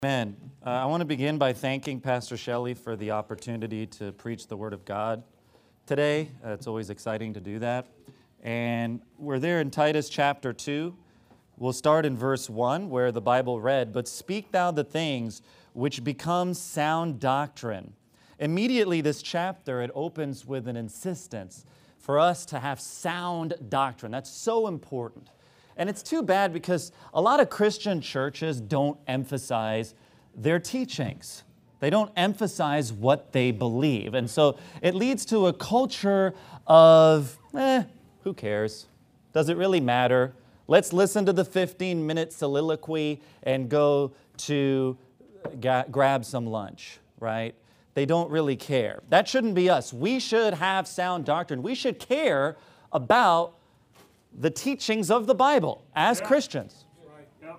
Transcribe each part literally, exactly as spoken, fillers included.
Amen. Uh, I want to begin by thanking Pastor Shelley for the opportunity to preach the Word of God today. Uh, it's always exciting to do that. And we're there in Titus chapter two. We'll start in verse one where the Bible read, "But speak thou the things which become sound doctrine." Immediately this chapter, it opens with an insistence for us to have sound doctrine. That's so important. And it's too bad because a lot of Christian churches don't emphasize their teachings. They don't emphasize what they believe. And so it leads to a culture of, eh, who cares? Does it really matter? Let's listen to the fifteen-minute soliloquy and go to ga- grab some lunch, right? They don't really care. That shouldn't be us. We should have sound doctrine. We should care about the teachings of the Bible as yeah. Christians. Right. Yeah.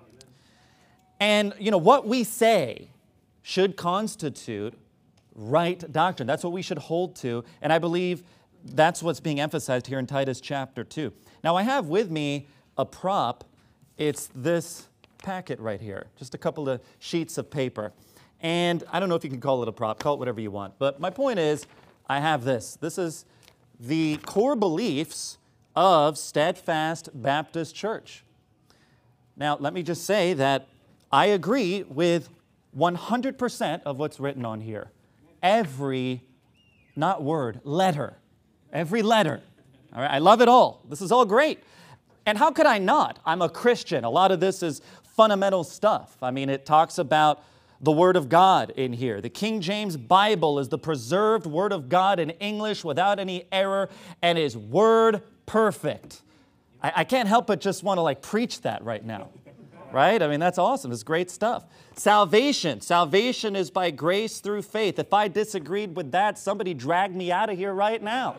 And, you know, what we say should constitute right doctrine. That's what we should hold to. And I believe that's what's being emphasized here in Titus chapter two. Now, I have with me a prop. It's this packet right here, just a couple of sheets of paper. And I don't know if you can call it a prop, call it whatever you want. But my point is, I have this. This is the core beliefs of Steadfast Baptist Church. Now, let me just say that I agree with one hundred percent of what's written on here. Every, not word, letter. Every letter. All right, I love it all. This is all great. And how could I not? I'm a Christian. A lot of this is fundamental stuff. I mean, it talks about the Word of God in here. The King James Bible is the preserved Word of God in English without any error and is word perfect. I, I can't help but just want to like preach that right now, right? I mean, that's awesome. It's great stuff. Salvation. Salvation is by grace through faith. If I disagreed with that, somebody drag me out of here right now.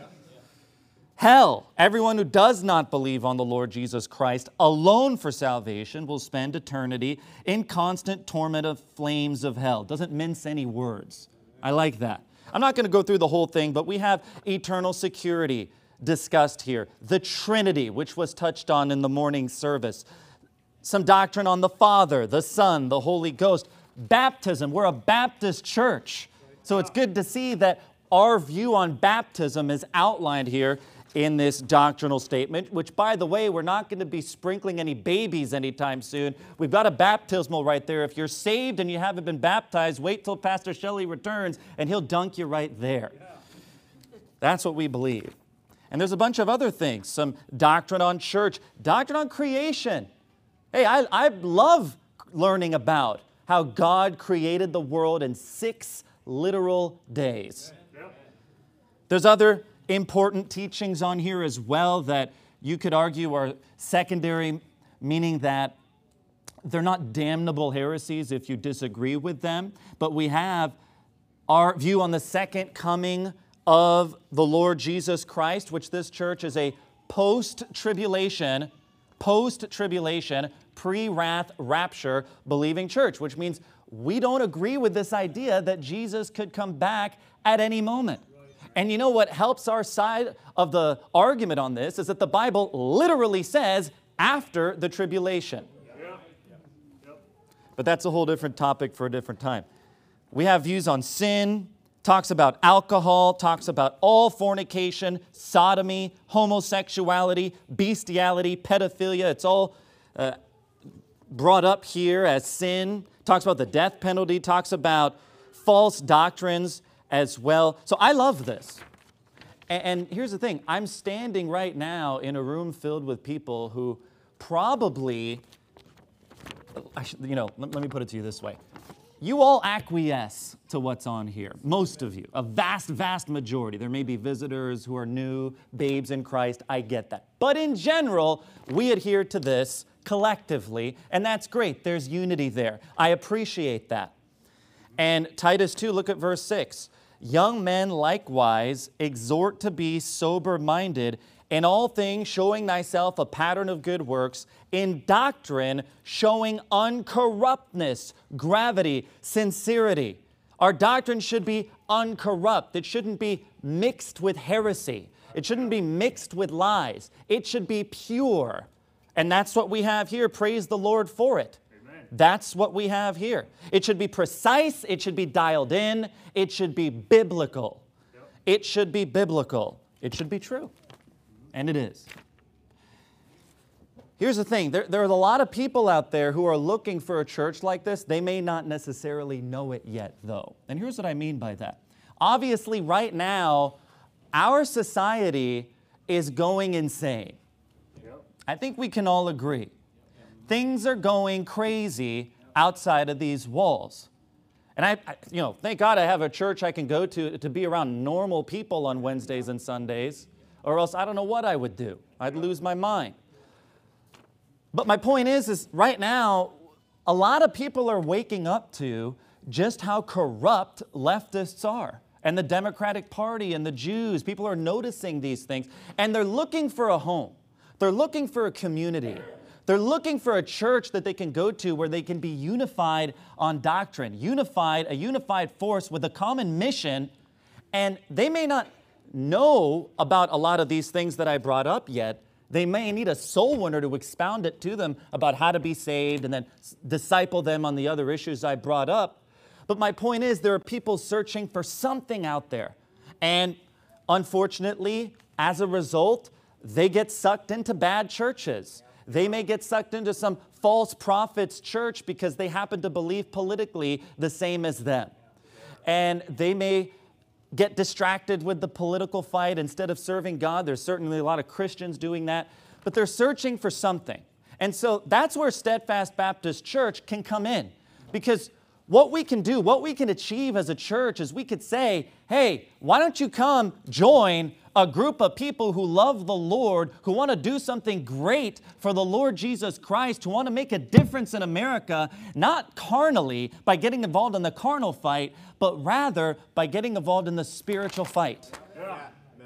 Hell. Everyone who does not believe on the Lord Jesus Christ alone for salvation will spend eternity in constant torment of flames of hell. Doesn't mince any words. I like that. I'm not going to go through the whole thing, but we have eternal security discussed here. The Trinity, which was touched on in the morning service. Some doctrine on the Father, the Son, the Holy Ghost. Baptism. We're a Baptist church. So it's good to see that our view on baptism is outlined here in this doctrinal statement, which, by the way, we're not going to be sprinkling any babies anytime soon. We've got a baptismal right there. If you're saved and you haven't been baptized, wait till Pastor Shelley returns and he'll dunk you right there. That's what we believe. And there's a bunch of other things, some doctrine on church, doctrine on creation. Hey, I, I love learning about how God created the world in six literal days. There's other important teachings on here as well that you could argue are secondary, meaning that they're not damnable heresies if you disagree with them. But we have our view on the second coming of the Lord Jesus Christ, which this church is a post-tribulation, post-tribulation, pre-wrath rapture believing church, which means we don't agree with this idea that Jesus could come back at any moment. And you know what helps our side of the argument on this is that the Bible literally says after the tribulation. But that's a whole different topic for a different time. We have views on sin, talks about alcohol, talks about all fornication, sodomy, homosexuality, bestiality, pedophilia. It's all uh, brought up here as sin. Talks about the death penalty, talks about false doctrines as well. So I love this. And, and here's the thing. I'm standing right now in a room filled with people who probably, I should, you know, let, let me put it to you this way. You all acquiesce to what's on here. Most of you, a vast, vast majority. There may be visitors who are new, babes in Christ. I get that. But in general, we adhere to this collectively, and that's great. There's unity there. I appreciate that. And Titus two, look at verse six. Young men likewise exhort to be sober-minded, in all things showing thyself a pattern of good works, in doctrine showing uncorruptness, gravity, sincerity. Our doctrine should be uncorrupt. It shouldn't be mixed with heresy. It shouldn't be mixed with lies. It should be pure. And that's what we have here. Praise the Lord for it. Amen. That's what we have here. It should be precise. It should be dialed in. It should be biblical. It should be biblical. It should be true. And it is. Here's the thing. There, there are a lot of people out there who are looking for a church like this. They may not necessarily know it yet, though. And here's what I mean by that. Obviously, right now, our society is going insane. Yep. I think we can all agree. Things are going crazy outside of these walls. And I, I, you know, thank God I have a church I can go to to be around normal people on Wednesdays and Sundays, or else I don't know what I would do. I'd lose my mind. But my point is, is right now, a lot of people are waking up to just how corrupt leftists are. And the Democratic Party and the Jews, people are noticing these things. And they're looking for a home. They're looking for a community. They're looking for a church that they can go to where they can be unified on doctrine, unified, a unified force with a common mission. And they may not know about a lot of these things that I brought up yet. They may need a soul winner to expound it to them about how to be saved and then disciple them on the other issues I brought up. But my point is, there are people searching for something out there. And unfortunately, as a result, they get sucked into bad churches. They may get sucked into some false prophet's church because they happen to believe politically the same as them. And they may get distracted with the political fight instead of serving God. There's certainly a lot of Christians doing that, but they're searching for something. And so that's where Steadfast Baptist Church can come in, because what we can do, what we can achieve as a church is we could say, hey, why don't you come join a group of people who love the Lord, who want to do something great for the Lord Jesus Christ, who want to make a difference in America, not carnally by getting involved in the carnal fight, but rather by getting involved in the spiritual fight. Yeah.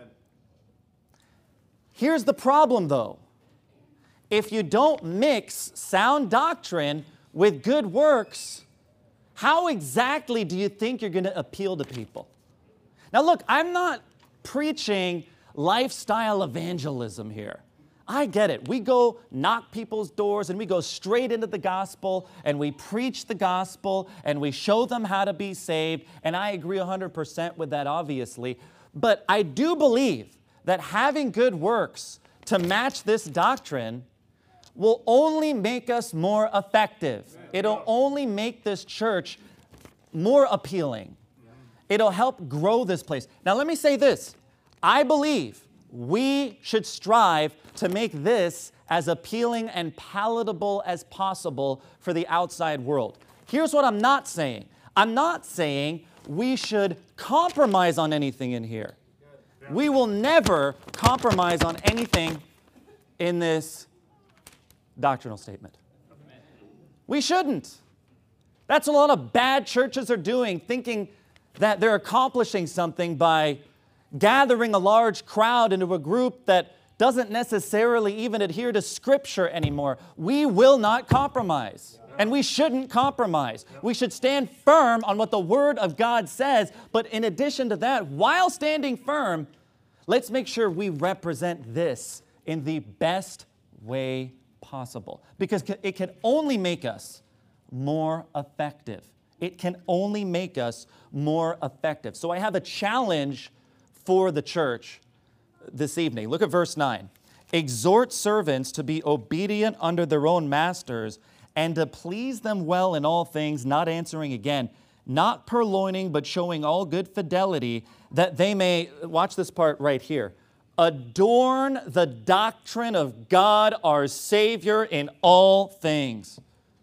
Here's the problem, though. If you don't mix sound doctrine with good works, how exactly do you think you're going to appeal to people? Now, look, I'm not preaching lifestyle evangelism here. I get it. We go knock people's doors and we go straight into the gospel and we preach the gospel and we show them how to be saved. And I agree one hundred percent with that, obviously. But I do believe that having good works to match this doctrine will only make us more effective. It'll only make this church more appealing. It'll help grow this place. Now, let me say this. I believe we should strive to make this as appealing and palatable as possible for the outside world. Here's what I'm not saying. I'm not saying we should compromise on anything in here. We will never compromise on anything in this doctrinal statement. We shouldn't. That's a lot of bad churches are doing, thinking that they're accomplishing something by gathering a large crowd into a group that doesn't necessarily even adhere to Scripture anymore. We will not compromise, and we shouldn't compromise. We should stand firm on what the Word of God says, but in addition to that, while standing firm, let's make sure we represent this in the best way possible, because it can only make us more effective. It can only make us more effective. So I have a challenge for the church this evening. Look at verse nine. Exhort servants to be obedient under their own masters and to please them well in all things, not answering again, not purloining, but showing all good fidelity, that they may, watch this part right here, adorn the doctrine of God our Savior in all things.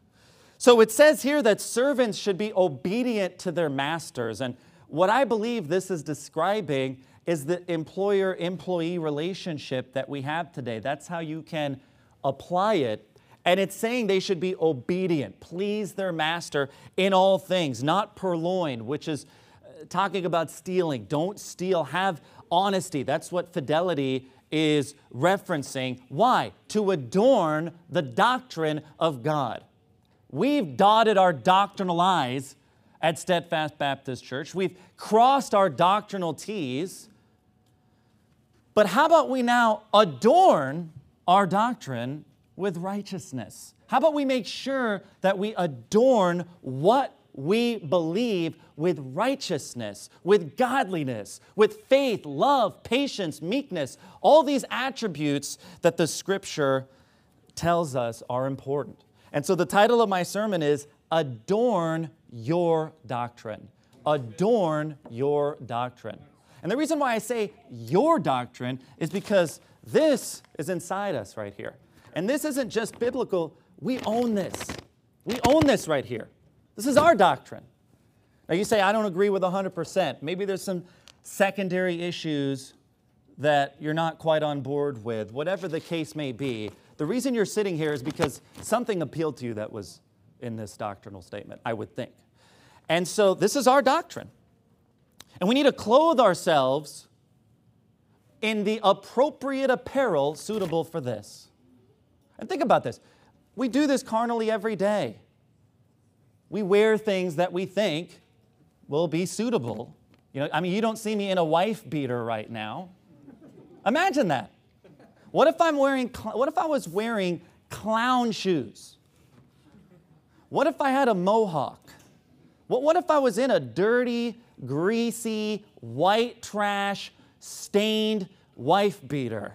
So it says here that servants should be obedient to their masters. And what I believe this is describing is the employer-employee relationship that we have today. That's how you can apply it. And it's saying they should be obedient, please their master in all things, not purloin, which is talking about stealing. Don't steal, have honesty. That's what fidelity is referencing. Why? To adorn the doctrine of God. We've dotted our doctrinal I's at Steadfast Baptist Church. We've crossed our doctrinal T's. But how about we now adorn our doctrine with righteousness? How about we make sure that we adorn what we believe with righteousness, with godliness, with faith, love, patience, meekness, all these attributes that the Scripture tells us are important. And so the title of my sermon is Adorn Your Doctrine. Adorn your doctrine. And the reason why I say your doctrine is because this is inside us right here. And this isn't just biblical. We own this. We own this right here. This is our doctrine. Now you say, I don't agree with one hundred percent. Maybe there's some secondary issues that you're not quite on board with. Whatever the case may be, the reason you're sitting here is because something appealed to you that was in this doctrinal statement, I would think. And so this is our doctrine. And we need to clothe ourselves in the appropriate apparel suitable for this. And think about this. We do this carnally every day. We wear things that we think will be suitable. You know, I mean, you don't see me in a wife beater right now. Imagine that. What if I'm wearing, what if I was wearing clown shoes? What if I had a mohawk? What, what if I was in a dirty, greasy, white trash, stained wife beater?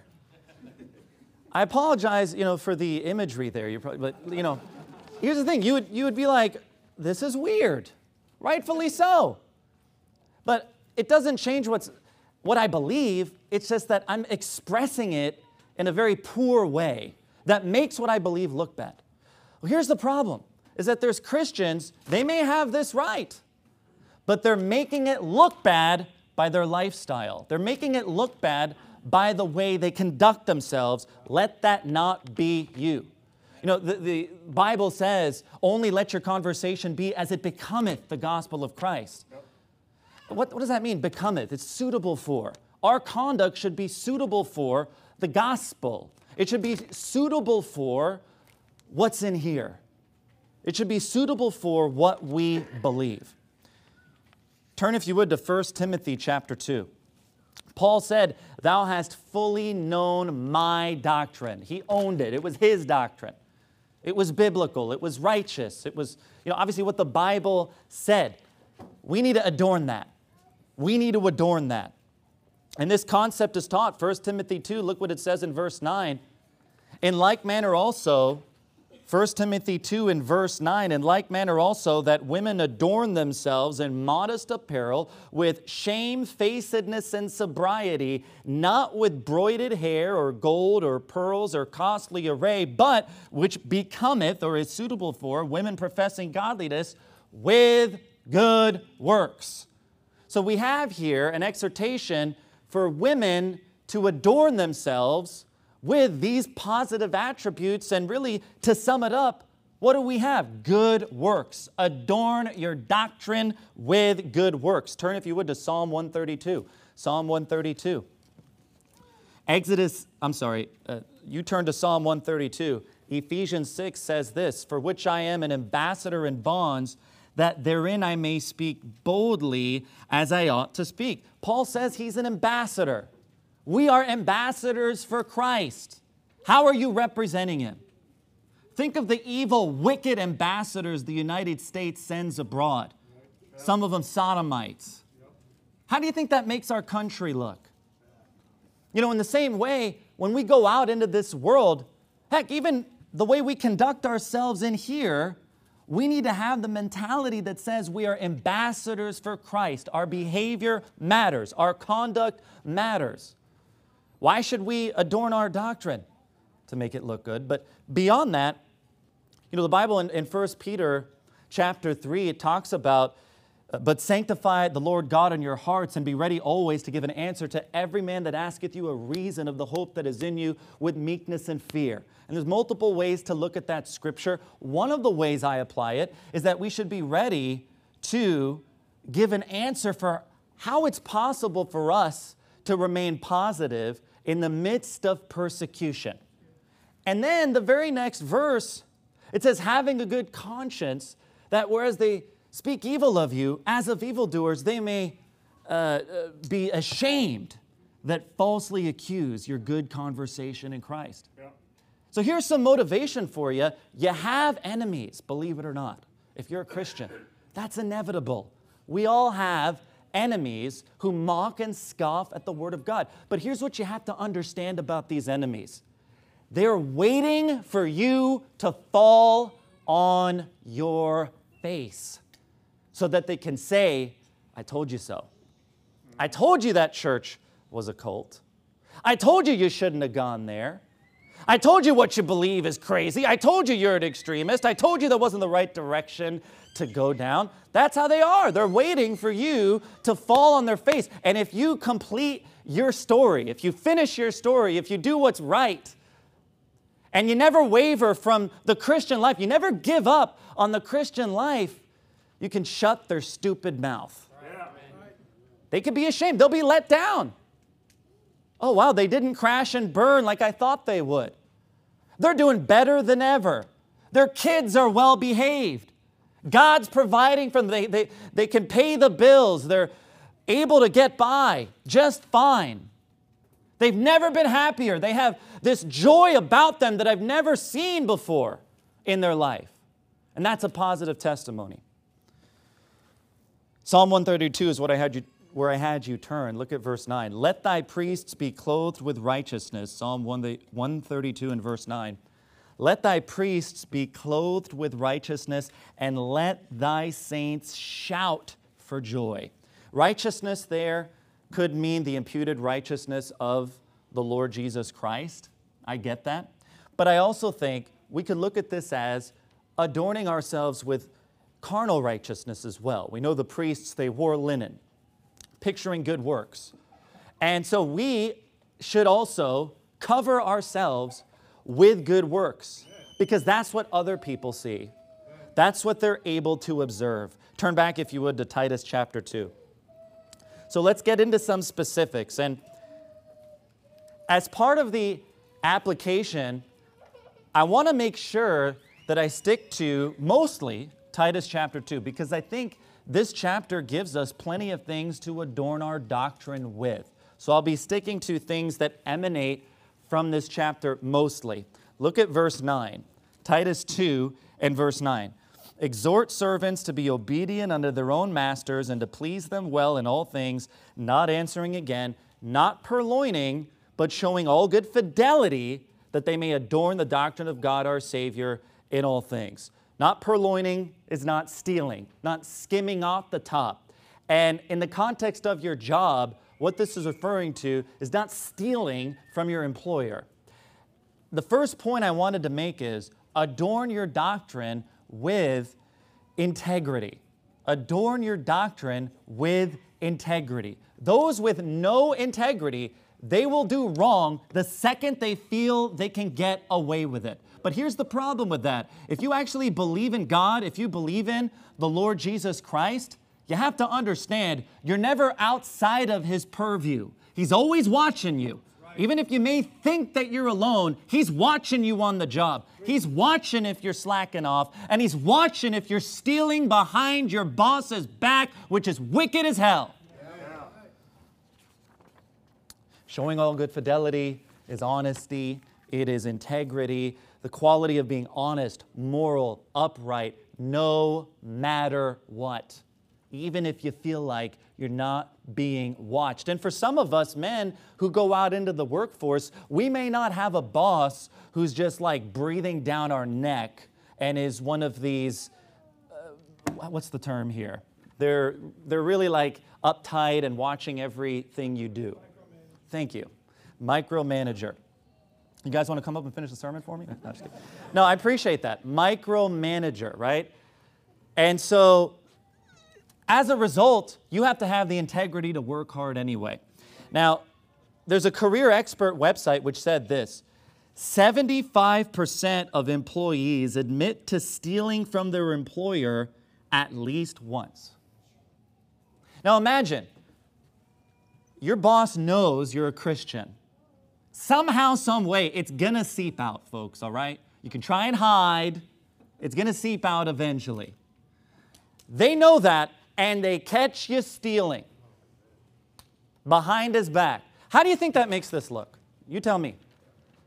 I apologize, you know, for the imagery there. You're probably, but you know, here's the thing: you would you would be like, "This is weird," rightfully so. But it doesn't change what's what I believe. It's just that I'm expressing it in a very poor way that makes what I believe look bad. Well, here's the problem: is that there's Christians. They may have this right, but they're making it look bad by their lifestyle. They're making it look bad by the way they conduct themselves. Let that not be you. You know, the, the Bible says, only let your conversation be as it becometh the gospel of Christ. Yep. What, what does that mean, becometh? It's suitable for. Our conduct should be suitable for the gospel. It should be suitable for what's in here. It should be suitable for what we believe. Turn, if you would, to First Timothy chapter two. Paul said, thou hast fully known my doctrine. He owned it. It was his doctrine. It was biblical. It was righteous. It was, you know, obviously what the Bible said. We need to adorn that. We need to adorn that. And this concept is taught. First Timothy two, look what it says in verse nine. In like manner also, First Timothy two in verse nine, in like manner also that women adorn themselves in modest apparel with shamefacedness and sobriety, not with broided hair or gold or pearls or costly array, but which becometh or is suitable for women professing godliness with good works. So we have here an exhortation for women to adorn themselves with these positive attributes, and really, to sum it up, what do we have? Good works. Adorn your doctrine with good works. Turn, if you would, to Psalm one thirty-two. Psalm one thirty-two. Exodus, I'm sorry, uh, you turn to Psalm one thirty-two. Ephesians six says this, for which I am an ambassador in bonds, that therein I may speak boldly as I ought to speak. Paul says he's an ambassador. We are ambassadors for Christ. How are you representing Him? Think of the evil, wicked ambassadors the United States sends abroad. Some of them sodomites. How do you think that makes our country look? You know, in the same way, when we go out into this world, heck, even the way we conduct ourselves in here, we need to have the mentality that says we are ambassadors for Christ. Our behavior matters. Our conduct matters. Why should we adorn our doctrine? To make it look good. But beyond that, you know, the Bible in, in First Peter chapter three, it talks about, uh, but sanctify the Lord God in your hearts, and be ready always to give an answer to every man that asketh you a reason of the hope that is in you with meekness and fear. And there's multiple ways to look at that scripture. One of the ways I apply it is that we should be ready to give an answer for how it's possible for us to remain positive in the midst of persecution. And then the very next verse, it says, having a good conscience, that whereas they speak evil of you, as of evildoers, they may uh, be ashamed that falsely accuse your good conversation in Christ. Yeah. So here's some motivation for you. You have enemies, believe it or not. If you're a Christian, that's inevitable. We all have enemies who mock and scoff at the Word of God. But here's what you have to understand about these enemies. They're waiting for you to fall on your face so that they can say, I told you so. I told you that church was a cult. I told you you shouldn't have gone there. I told you what you believe is crazy. I told you you're an extremist. I told you that wasn't the right direction to go down. That's how they are. They're waiting for you to fall on their face. And if you complete your story, if you finish your story, if you do what's right, and you never waver from the Christian life, you never give up on the Christian life, you can shut their stupid mouth. They could be ashamed. They'll be let down. Oh, wow, they didn't crash and burn like I thought they would. They're doing better than ever. Their kids are well behaved. God's providing for them. They, they, they can pay the bills. They're able to get by just fine. They've never been happier. They have this joy about them that I've never seen before in their life. And that's a positive testimony. Psalm one thirty-two is what I had you where I had you turn. Look at verse nine. Let thy priests be clothed with righteousness. Psalm one thirty-two and verse nine. Let thy priests be clothed with righteousness, and let thy saints shout for joy. Righteousness there could mean the imputed righteousness of the Lord Jesus Christ. I get that. But I also think we could look at this as adorning ourselves with carnal righteousness as well. We know the priests, they wore linen, picturing good works. And so we should also cover ourselves with good works, because that's what other people see. That's what they're able to observe. Turn back, if you would, to Titus chapter two. So let's get into some specifics. And as part of the application, I want to make sure that I stick to mostly Titus chapter two, because I think this chapter gives us plenty of things to adorn our doctrine with. So I'll be sticking to things that emanate from this chapter mostly. Look at verse nine. Titus two and verse nine. Exhort servants to be obedient unto their own masters and to please them well in all things, not answering again, not purloining, but showing all good fidelity, that they may adorn the doctrine of God our Savior in all things. Not purloining is not stealing, not skimming off the top. And in the context of your job, what this is referring to is not stealing from your employer. The first point I wanted to make is adorn your doctrine with integrity. Adorn your doctrine with integrity. Those with no integrity, they will do wrong the second they feel they can get away with it. But here's the problem with that. If you actually believe in God, if you believe in the Lord Jesus Christ, you have to understand you're never outside of His purview. He's always watching you. Even if you may think that you're alone, He's watching you on the job. He's watching if you're slacking off, and He's watching if you're stealing behind your boss's back, which is wicked as hell. Yeah. Showing all good fidelity is honesty. It is integrity. The quality of being honest, moral, upright, no matter what. Even if you feel like you're not being watched. And for some of us men who go out into the workforce, we may not have a boss who's just like breathing down our neck and is one of these, uh, what's the term here? They're, they're really like uptight and watching everything you do. Thank you. Micromanager. You guys want to come up and finish the sermon for me? No, just kidding. No, I appreciate that. Micromanager, right? And so, as a result, you have to have the integrity to work hard anyway. Now, there's a career expert website which said this: seventy-five percent of employees admit to stealing from their employer at least once. Now imagine, your boss knows you're a Christian. Somehow, some way, it's gonna seep out, folks, all right? You can try and hide. It's gonna seep out eventually. They know that, and they catch you stealing behind his back. How do you think that makes this look? You tell me.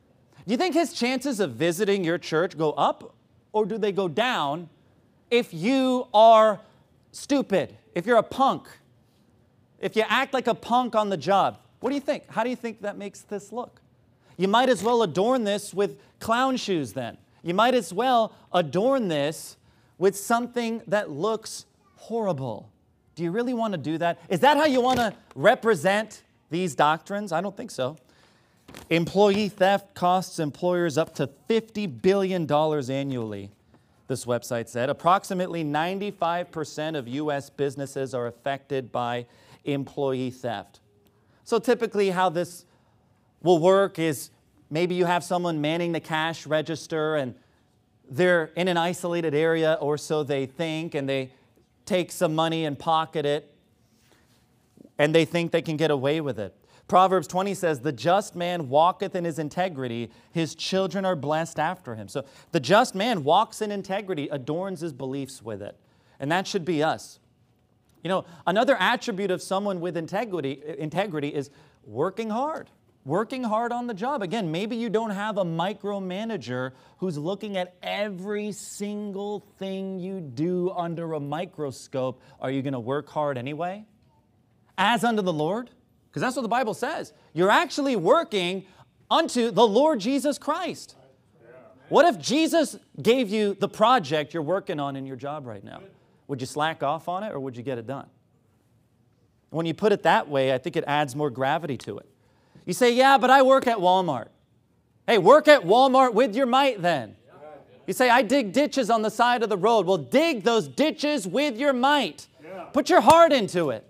Do you think his chances of visiting your church go up or do they go down if you are stupid, if you're a punk, if you act like a punk on the job? What do you think? How do you think that makes this look? You might as well adorn this with clown shoes then. You might as well adorn this with something that looks horrible. Do you really want to do that? Is that how you want to represent these doctrines? I don't think so. Employee theft costs employers up to fifty billion dollars annually, this website said. Approximately ninety-five percent of U S businesses are affected by employee theft. So typically how this will work is maybe you have someone manning the cash register and they're in an isolated area, or so they think, and they take some money and pocket it, and they think they can get away with it. Proverbs twenty says, the just man walketh in his integrity, his children are blessed after him. So the just man walks in integrity, adorns his beliefs with it. And that should be us. You know, another attribute of someone with integrity, integrity is working hard. Working hard on the job. Again, maybe you don't have a micromanager who's looking at every single thing you do under a microscope. Are you going to work hard anyway? As unto the Lord? Because that's what the Bible says. You're actually working unto the Lord Jesus Christ. What if Jesus gave you the project you're working on in your job right now? Would you slack off on it or would you get it done? When you put it that way, I think it adds more gravity to it. You say, yeah, but I work at Walmart. Hey, work at Walmart with your might then. You say, I dig ditches on the side of the road. Well, dig those ditches with your might. Put your heart into it.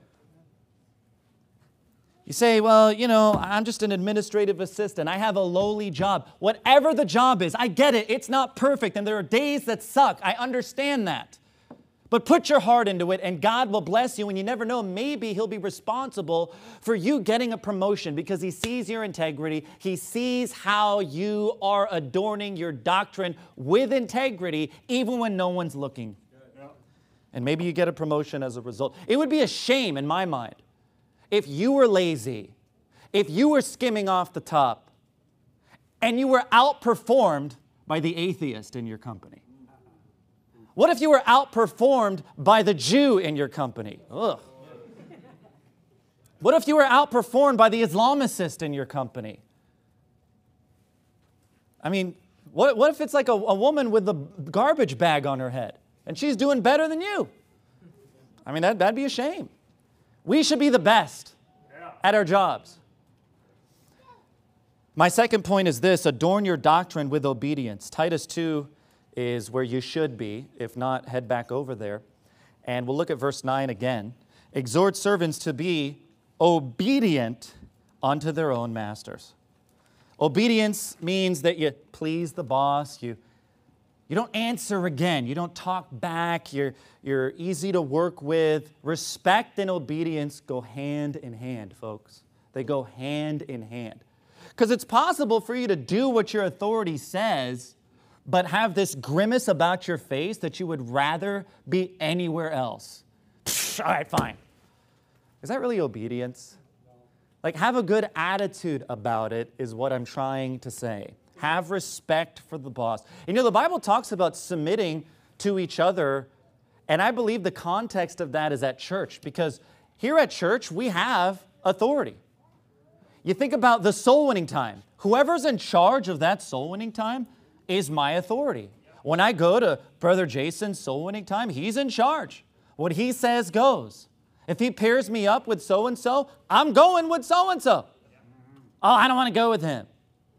You say, well, you know, I'm just an administrative assistant. I have a lowly job. Whatever the job is, I get it. It's not perfect, and there are days that suck. I understand that. But put your heart into it, and God will bless you, and you never know, maybe He'll be responsible for you getting a promotion because He sees your integrity. He sees how you are adorning your doctrine with integrity, even when no one's looking. And maybe you get a promotion as a result. It would be a shame, in my mind, if you were lazy, if you were skimming off the top, and you were outperformed by the atheist in your company. What if you were outperformed by the Jew in your company? Ugh. What if you were outperformed by the Islamicist in your company? I mean, what, what if it's like a, a woman with a garbage bag on her head and she's doing better than you? I mean, that, that'd be a shame. We should be the best at our jobs. My second point is this: adorn your doctrine with obedience. Titus two is where you should be. If not, head back over there. And we'll look at verse nine again. Exhort servants to be obedient unto their own masters. Obedience means that you please the boss. You, you don't answer again. You don't talk back. You're, you're easy to work with. Respect and obedience go hand in hand, folks. They go hand in hand. Because it's possible for you to do what your authority says, but have this grimace about your face that you would rather be anywhere else. All right, fine. Is that really obedience? Like, have a good attitude about it is what I'm trying to say. Have respect for the boss. You know, the Bible talks about submitting to each other, and I believe the context of that is at church, because here at church, we have authority. You think about the soul winning time. Whoever's in charge of that soul winning time is my authority. When I go to Brother Jason's soul winning time, he's in charge. What he says goes. If he pairs me up with so-and-so, I'm going with so-and-so. Oh, I don't want to go with him.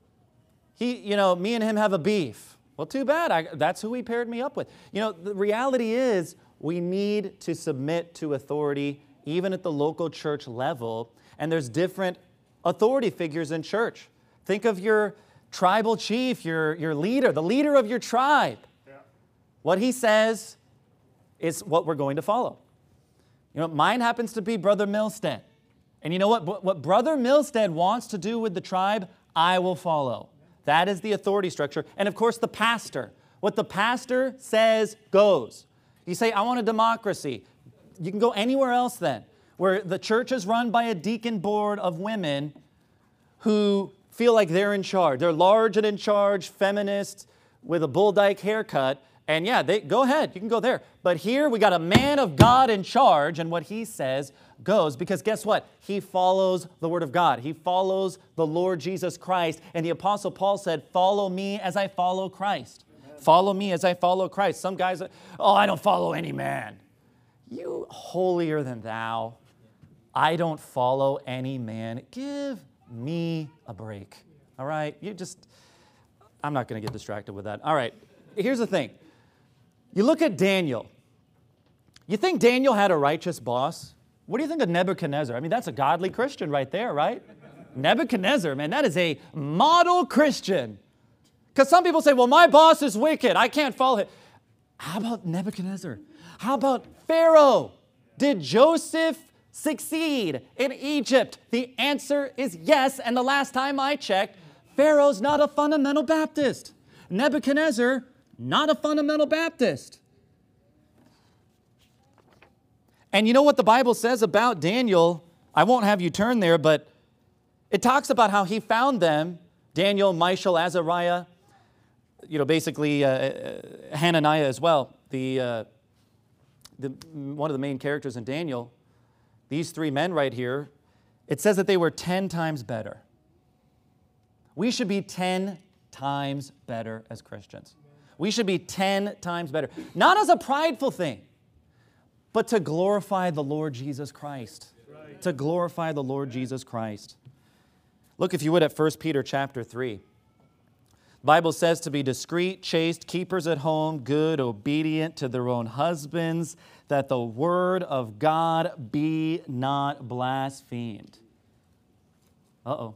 He, you know, me and him have a beef. Well, too bad. I, that's who he paired me up with. You know, the reality is we need to submit to authority even at the local church level. And there's different authority figures in church. Think of your tribal chief, your, your leader, the leader of your tribe. Yeah. What he says is what we're going to follow. You know, mine happens to be Brother Milstead. And you know what? What Brother Milstead wants to do with the tribe, I will follow. That is the authority structure. And of course, the pastor. What the pastor says goes. You say, I want a democracy. You can go anywhere else then, where the church is run by a deacon board of women who feel like they're in charge. They're large and in charge, feminists with a bull dyke haircut. And yeah, they, go ahead, you can go there. But here we got a man of God in charge, and what he says goes, because guess what? He follows the Word of God. He follows the Lord Jesus Christ. And the Apostle Paul said, follow me as I follow Christ. Amen. Follow me as I follow Christ. Some guys, oh, I don't follow any man. You holier than thou. I don't follow any man. Give me a break. All right? You just, I'm not going to get distracted with that. All right. Here's the thing. You look at Daniel. You think Daniel had a righteous boss? What do you think of Nebuchadnezzar? I mean, that's a godly Christian right there, right? Nebuchadnezzar, man, that is a model Christian. Because some people say, well, my boss is wicked. I can't follow him. How about Nebuchadnezzar? How about Pharaoh? Did Joseph succeed in Egypt? The answer is yes. And the last time I checked, Pharaoh's not a fundamental Baptist. Nebuchadnezzar, not a fundamental Baptist. And you know what the Bible says about Daniel? I won't have you turn there, but it talks about how he found them, Daniel, Mishael, Azariah, you know, basically uh, Hananiah as well, the, uh, the, one of the main characters in Daniel. These three men right here, it says that they were ten times better. We should be ten times better as Christians. We should be ten times better. Not as a prideful thing, but to glorify the Lord Jesus Christ. Right. To glorify the Lord Jesus Christ. Look, if you would, at First Peter chapter three. The Bible says to be discreet, chaste, keepers at home, good, obedient to their own husbands, that the word of God be not blasphemed. Uh-oh.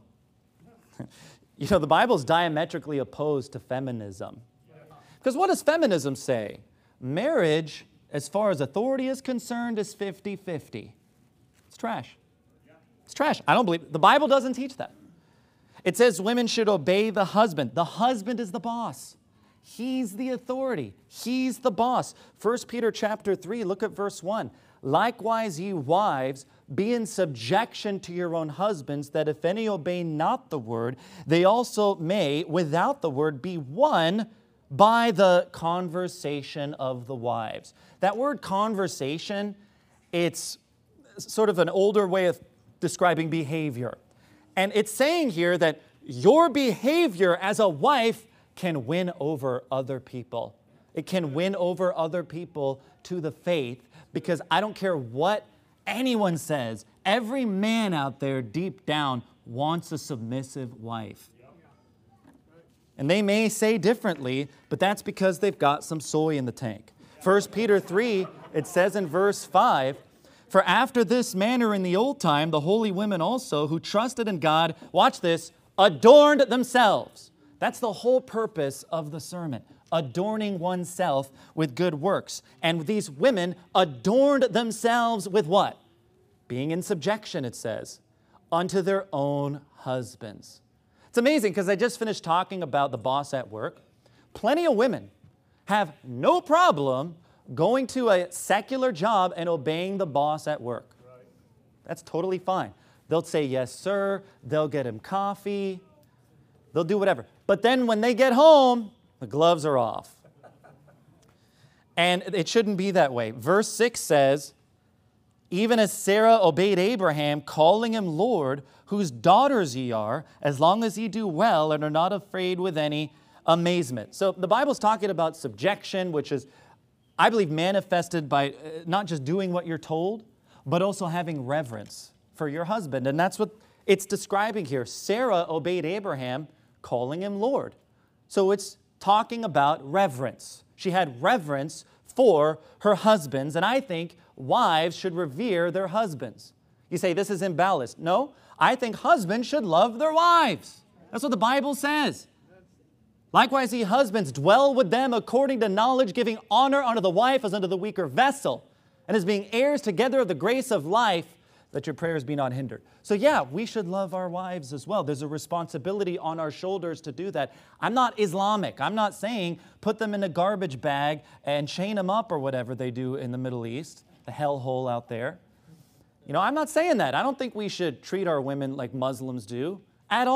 You know, the Bible's diametrically opposed to feminism. Because what does feminism say? Marriage, as far as authority is concerned, is fifty fifty. It's trash. It's trash. I don't believe, the Bible doesn't teach that. It says women should obey the husband. The husband is the boss. He's the authority. He's the boss. First Peter chapter three, look at verse one. Likewise, ye wives, be in subjection to your own husbands, that if any obey not the word, they also may, without the word, be won by the conversation of the wives. That word conversation, it's sort of an older way of describing behavior. And it's saying here that your behavior as a wife can win over other people. It can win over other people to the faith, because I don't care what anyone says, every man out there deep down wants a submissive wife. And they may say differently, but that's because they've got some soy in the tank. First Peter three, it says in verse five, for after this manner in the old time, the holy women also, who trusted in God, watch this, adorned themselves. That's the whole purpose of the sermon, adorning oneself with good works. And these women adorned themselves with what? Being in subjection, it says, unto their own husbands. It's amazing, because I just finished talking about the boss at work. Plenty of women have no problem going to a secular job and obeying the boss at work. Right. That's totally fine. They'll say, yes, sir. They'll get him coffee. They'll do whatever. But then when they get home, the gloves are off. And it shouldn't be that way. Verse six says, even as Sarah obeyed Abraham, calling him Lord, whose daughters ye are, as long as ye do well and are not afraid with any amazement. So the Bible's talking about subjection, which is, I believe, manifested by not just doing what you're told, but also having reverence for your husband. And that's what it's describing here. Sarah obeyed Abraham, calling him Lord. So it's talking about reverence. She had reverence for her husbands, and I think wives should revere their husbands. You say, this is imbalanced. No, I think husbands should love their wives. That's what the Bible says. Likewise, ye husbands, dwell with them according to knowledge, giving honor unto the wife as unto the weaker vessel, and as being heirs together of the grace of life, that your prayers be not hindered. So yeah, we should love our wives as well. There's a responsibility on our shoulders to do that. I'm not Islamic. I'm not saying put them in a garbage bag and chain them up or whatever they do in the Middle East, the hellhole out there. You know, I'm not saying that. I don't think we should treat our women like Muslims do at all.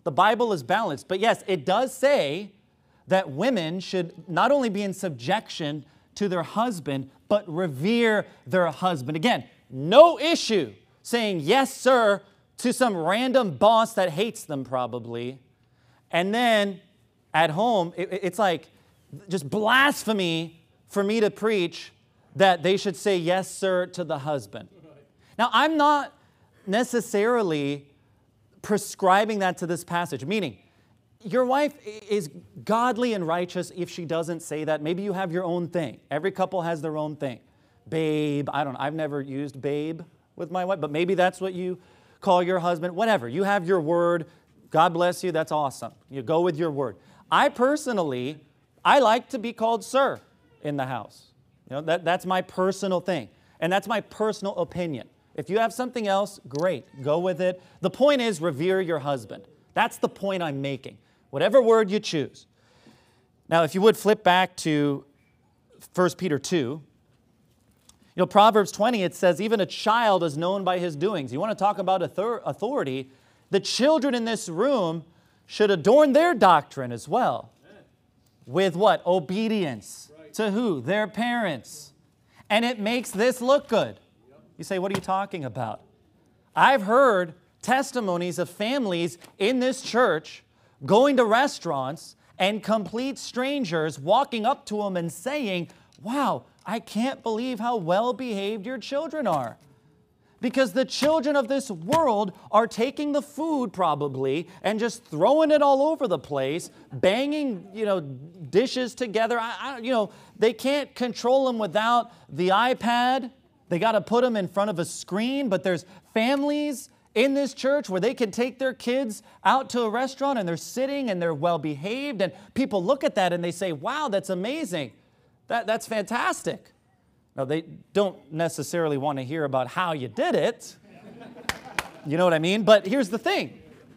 The Bible is balanced. But yes, it does say that women should not only be in subjection to their husband, but revere their husband. Again, no issue saying yes, sir, to some random boss that hates them probably. And then at home, it, it's like just blasphemy for me to preach that they should say yes, sir, to the husband. Now, I'm not necessarily prescribing that to this passage, meaning your wife is godly and righteous if she doesn't say that. Maybe you have your own thing. Every couple has their own thing. Babe, I don't know. I've never used babe with my wife, but maybe that's what you call your husband. Whatever. You have your word. God bless you. That's awesome. You go with your word. I personally, I like to be called sir in the house. You know, that, that's my personal thing. And that's my personal opinion. If you have something else, great. Go with it. The point is, revere your husband. That's the point I'm making. Whatever word you choose. Now, if you would flip back to First Peter two. You know, Proverbs twenty, it says, even a child is known by his doings. You want to talk about authority? The children in this room should adorn their doctrine as well. With what? Obedience. Right. To who? Their parents. And it makes this look good. You say, what are you talking about? I've heard testimonies of families in this church going to restaurants and complete strangers walking up to them and saying, wow, I can't believe how well behaved your children are. Because the children of this world are taking the food probably and just throwing it all over the place, banging, you know, dishes together. I, I, you know, they can't control them without the iPad. They got to put them in front of a screen. But there's families in this church where they can take their kids out to a restaurant and they're sitting and they're well behaved. And people look at that and they say, wow, that's amazing. That, that's fantastic. Now, they don't necessarily want to hear about how you did it. You know what I mean? But here's the thing.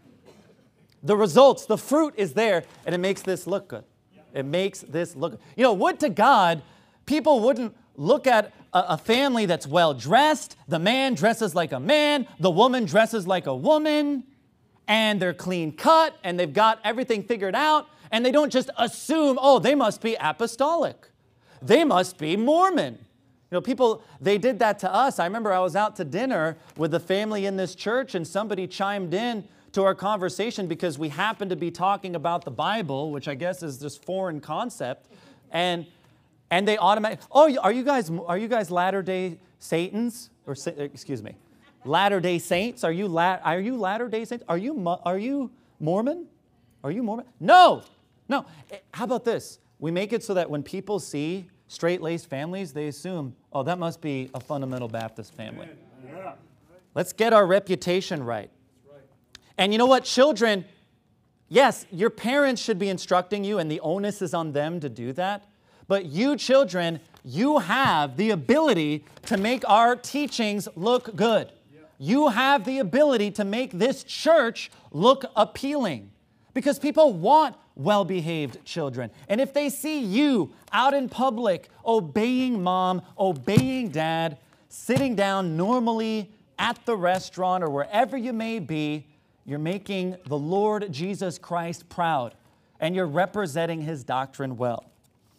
The results, the fruit is there, and it makes this look good. It makes this look good. You know, would to God, people wouldn't look at a, a family that's well-dressed. The man dresses like a man. The woman dresses like a woman. And they're clean-cut, and they've got everything figured out. And they don't just assume, oh, they must be apostolic. They must be Mormon. You know, people, they did that to us. I remember I was out to dinner with a family in this church and somebody chimed in to our conversation because we happened to be talking about the Bible, which I guess is this foreign concept. And and they automatically, oh, are you guys are you guys Latter-day Satans? Or excuse me, Latter-day Saints? Are you la- are you Latter-day Saints? Are you are you Mormon? Are you Mormon? No. No. How about this? We make it so that when people see straight-laced families, they assume, oh, that must be a fundamental Baptist family. Yeah. Let's get our reputation right. right. And you know what? Children, yes, your parents should be instructing you, and the onus is on them to do that. But you children, you have the ability to make our teachings look good. Yeah. You have the ability to make this church look appealing. Because people want well-behaved children. And if they see you out in public obeying mom, obeying dad, sitting down normally at the restaurant or wherever you may be, you're making the Lord Jesus Christ proud and you're representing His doctrine well.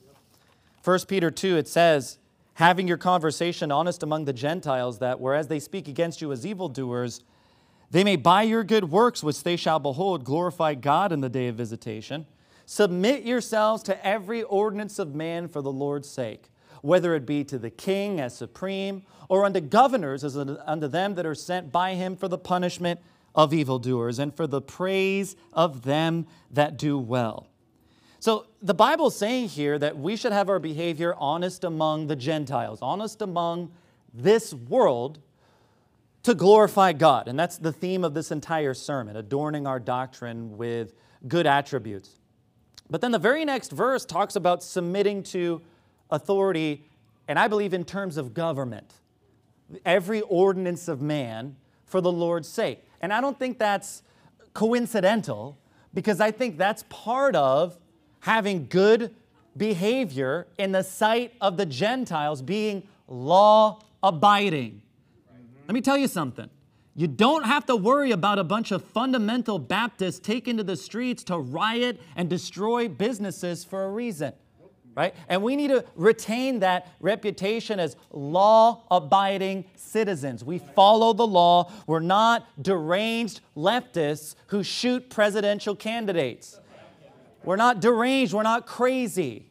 First Peter two, it says, having your conversation honest among the Gentiles, that whereas they speak against you as evildoers, they may by your good works, which they shall behold, glorify God in the day of visitation. Submit yourselves to every ordinance of man for the Lord's sake, whether it be to the king as supreme, or unto governors as unto them that are sent by him for the punishment of evildoers, and for the praise of them that do well. So the Bible's saying here that we should have our behavior honest among the Gentiles, honest among this world, to glorify God. And that's the theme of this entire sermon, adorning our doctrine with good attributes. But then the very next verse talks about submitting to authority, and I believe in terms of government. Every ordinance of man for the Lord's sake. And I don't think that's coincidental, because I think that's part of having good behavior in the sight of the Gentiles, being law-abiding. Let me tell you something. You don't have to worry about a bunch of fundamental Baptists taking to the streets to riot and destroy businesses for a reason, right? And we need to retain that reputation as law-abiding citizens. We follow the law. We're not deranged leftists who shoot presidential candidates. We're not deranged. We're not crazy.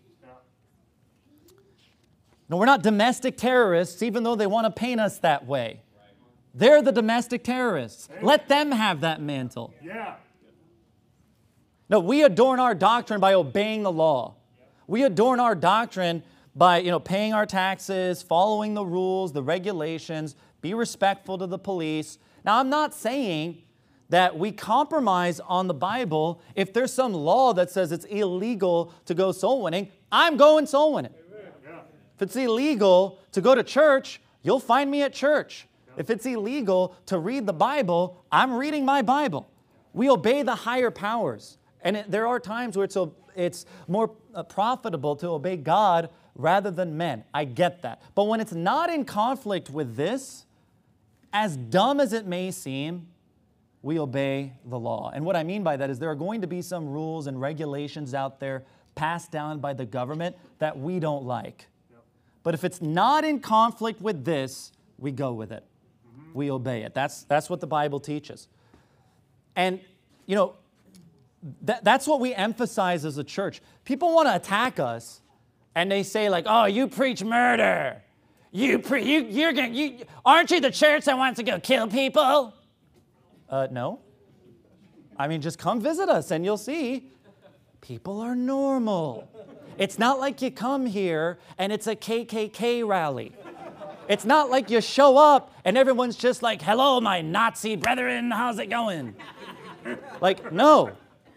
No, we're not domestic terrorists, even though they want to paint us that way. They're the domestic terrorists. Let them have that mantle. Yeah. No, we adorn our doctrine by obeying the law. We adorn our doctrine by, you know, paying our taxes, following the rules, the regulations, be respectful to the police. Now, I'm not saying that we compromise on the Bible. If there's some law that says it's illegal to go soul winning, I'm going soul winning. Yeah. If it's illegal to go to church, you'll find me at church. If it's illegal to read the Bible, I'm reading my Bible. We obey the higher powers. And it, there are times where it's, a, it's more uh, profitable to obey God rather than men. I get that. But when it's not in conflict with this, as dumb as it may seem, we obey the law. And what I mean by that is there are going to be some rules and regulations out there passed down by the government that we don't like. Yep. But if it's not in conflict with this, we go with it. We obey it. That's, that's what the Bible teaches. And, you know, that, that's what we emphasize as a church. People want to attack us, and they say, like, oh, you preach murder. You pre- you, you're gonna, you, aren't you the church that wants to go kill people? Uh, no. I mean, just come visit us, and you'll see people are normal. It's not like you come here, and it's a K K K rally. It's not like you show up and everyone's just like, hello, my Nazi brethren, how's it going? Like, no.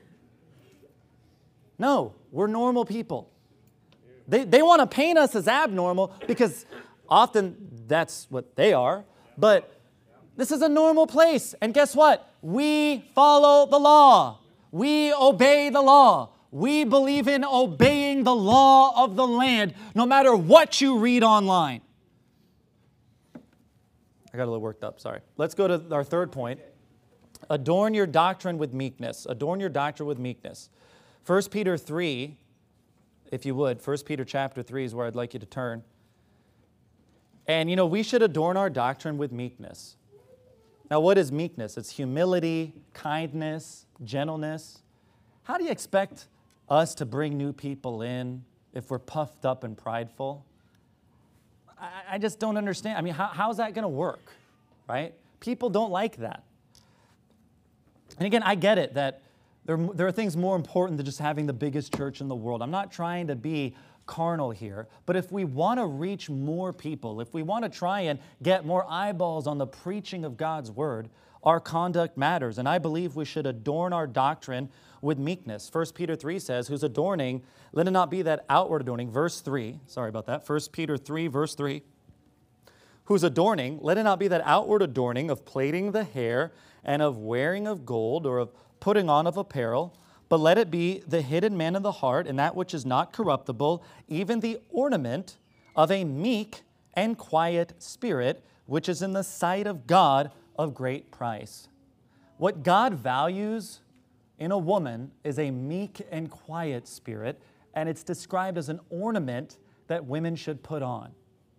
No, we're normal people. They, they want to paint us as abnormal because often that's what they are. But this is a normal place. And guess what? We follow the law. We obey the law. We believe in obeying the law of the land, no matter what you read online. I got a little worked up, sorry. Let's go to our third point. Adorn your doctrine with meekness. Adorn your doctrine with meekness. First Peter three, if you would, First Peter chapter three is where I'd like you to turn. And, you know, we should adorn our doctrine with meekness. Now, what is meekness? It's humility, kindness, gentleness. How do you expect us to bring new people in if we're puffed up and prideful? I just don't understand. I mean, how, how's that going to work, right? People don't like that. And again, I get it that there, there are things more important than just having the biggest church in the world. I'm not trying to be carnal here, but if we want to reach more people, if we want to try and get more eyeballs on the preaching of God's word, our conduct matters. And I believe we should adorn our doctrine with meekness. First Peter three says, whose adorning, let it not be that outward adorning. Verse three, sorry about that. First Peter three, verse three. Whose adorning, let it not be that outward adorning of plaiting the hair and of wearing of gold or of putting on of apparel, but let it be the hidden man of the heart and that which is not corruptible, even the ornament of a meek and quiet spirit, which is in the sight of God of great price. What God values in a woman is a meek and quiet spirit, and it's described as an ornament that women should put on.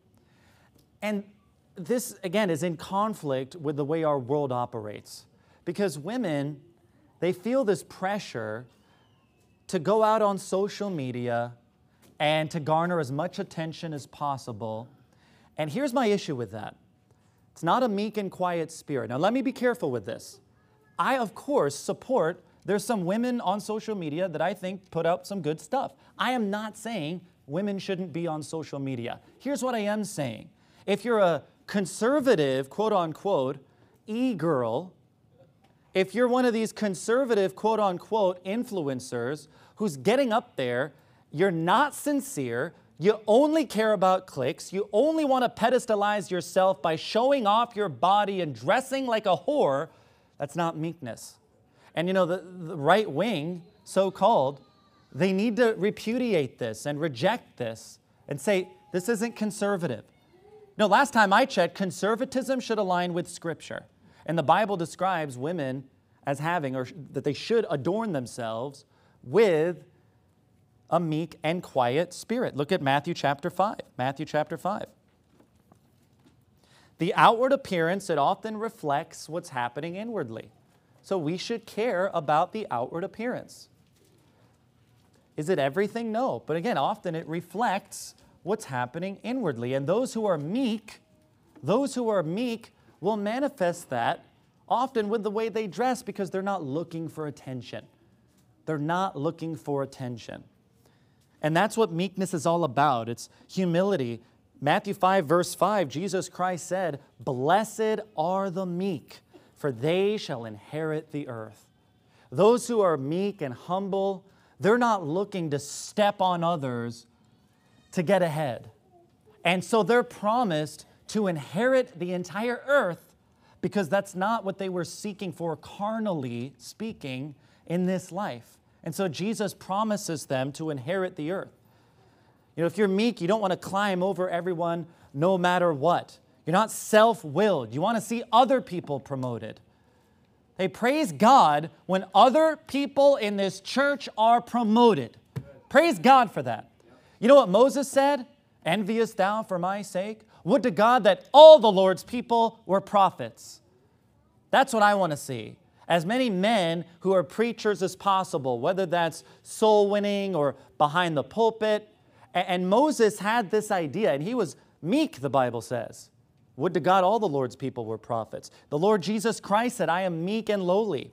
And this, again, is in conflict with the way our world operates. Because women, they feel this pressure to go out on social media and to garner as much attention as possible. And here's my issue with that. It's not a meek and quiet spirit. Now, let me be careful with this. I, of course, support, there's some women on social media that I think put out some good stuff. I am not saying women shouldn't be on social media. Here's what I am saying. If you're a conservative, quote-unquote, e-girl, if you're one of these conservative, quote-unquote, influencers who's getting up there, you're not sincere, you only care about clicks, you only want to pedestalize yourself by showing off your body and dressing like a whore, that's not meekness. And you know, the, the right wing, so-called, they need to repudiate this and reject this and say, this isn't conservative. No, last time I checked, conservatism should align with Scripture. And the Bible describes women as having, or that they should adorn themselves with a meek and quiet spirit. Look at Matthew chapter five. Matthew chapter five. The outward appearance, it often reflects what's happening inwardly. So we should care about the outward appearance. Is it everything? No. But again, often it reflects what's happening inwardly. And those who are meek, those who are meek will manifest that often with the way they dress because they're not looking for attention. They're not looking for attention. And that's what meekness is all about. It's humility. Matthew five, verse five, Jesus Christ said, "Blessed are the meek, for they shall inherit the earth." Those who are meek and humble, they're not looking to step on others to get ahead. And so they're promised to inherit the entire earth because that's not what they were seeking for, carnally speaking, in this life. And so Jesus promises them to inherit the earth. You know, if you're meek, you don't want to climb over everyone no matter what. You're not self-willed. You want to see other people promoted. Hey, praise God when other people in this church are promoted. Praise God for that. You know what Moses said? "Enviest thou for my sake? Would to God that all the Lord's people were prophets." That's what I want to see. As many men who are preachers as possible, whether that's soul winning or behind the pulpit. And Moses had this idea, and he was meek, the Bible says. Would to God all the Lord's people were prophets. The Lord Jesus Christ said, "I am meek and lowly."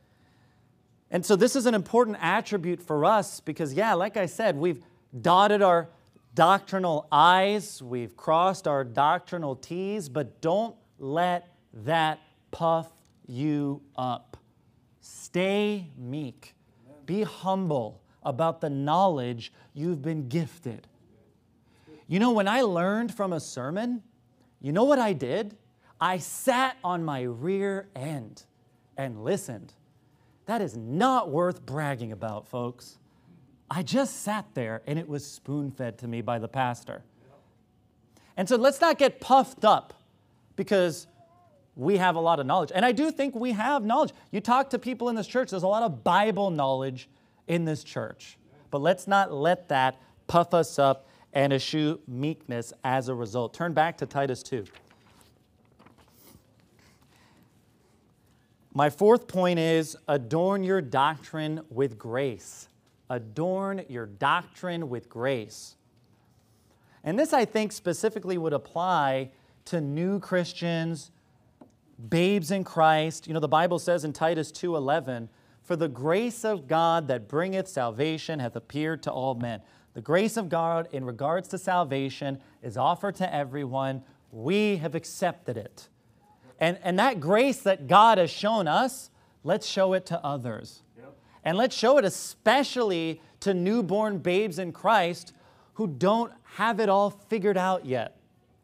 And so this is an important attribute for us because, yeah, like I said, we've dotted our doctrinal I's, we've crossed our doctrinal T's, but don't let that puff you up. Stay meek. Be humble about the knowledge you've been gifted. You know, when I learned from a sermon, you know what I did? I sat on my rear end and listened. That is not worth bragging about, folks. I just sat there and it was spoon-fed to me by the pastor. And so let's not get puffed up because we have a lot of knowledge. And I do think we have knowledge. You talk to people in this church, there's a lot of Bible knowledge in this church. But let's not let that puff us up and eschew meekness as a result. Turn back to Titus two. My fourth point is adorn your doctrine with grace. Adorn your doctrine with grace. And this, I think, specifically would apply to new Christians, babes in Christ. You know, the Bible says in Titus two eleven, "For the grace of God that bringeth salvation hath appeared to all men." The grace of God in regards to salvation is offered to everyone. We have accepted it. And, and that grace that God has shown us, let's show it to others. Yep. And let's show it especially to newborn babes in Christ who don't have it all figured out yet.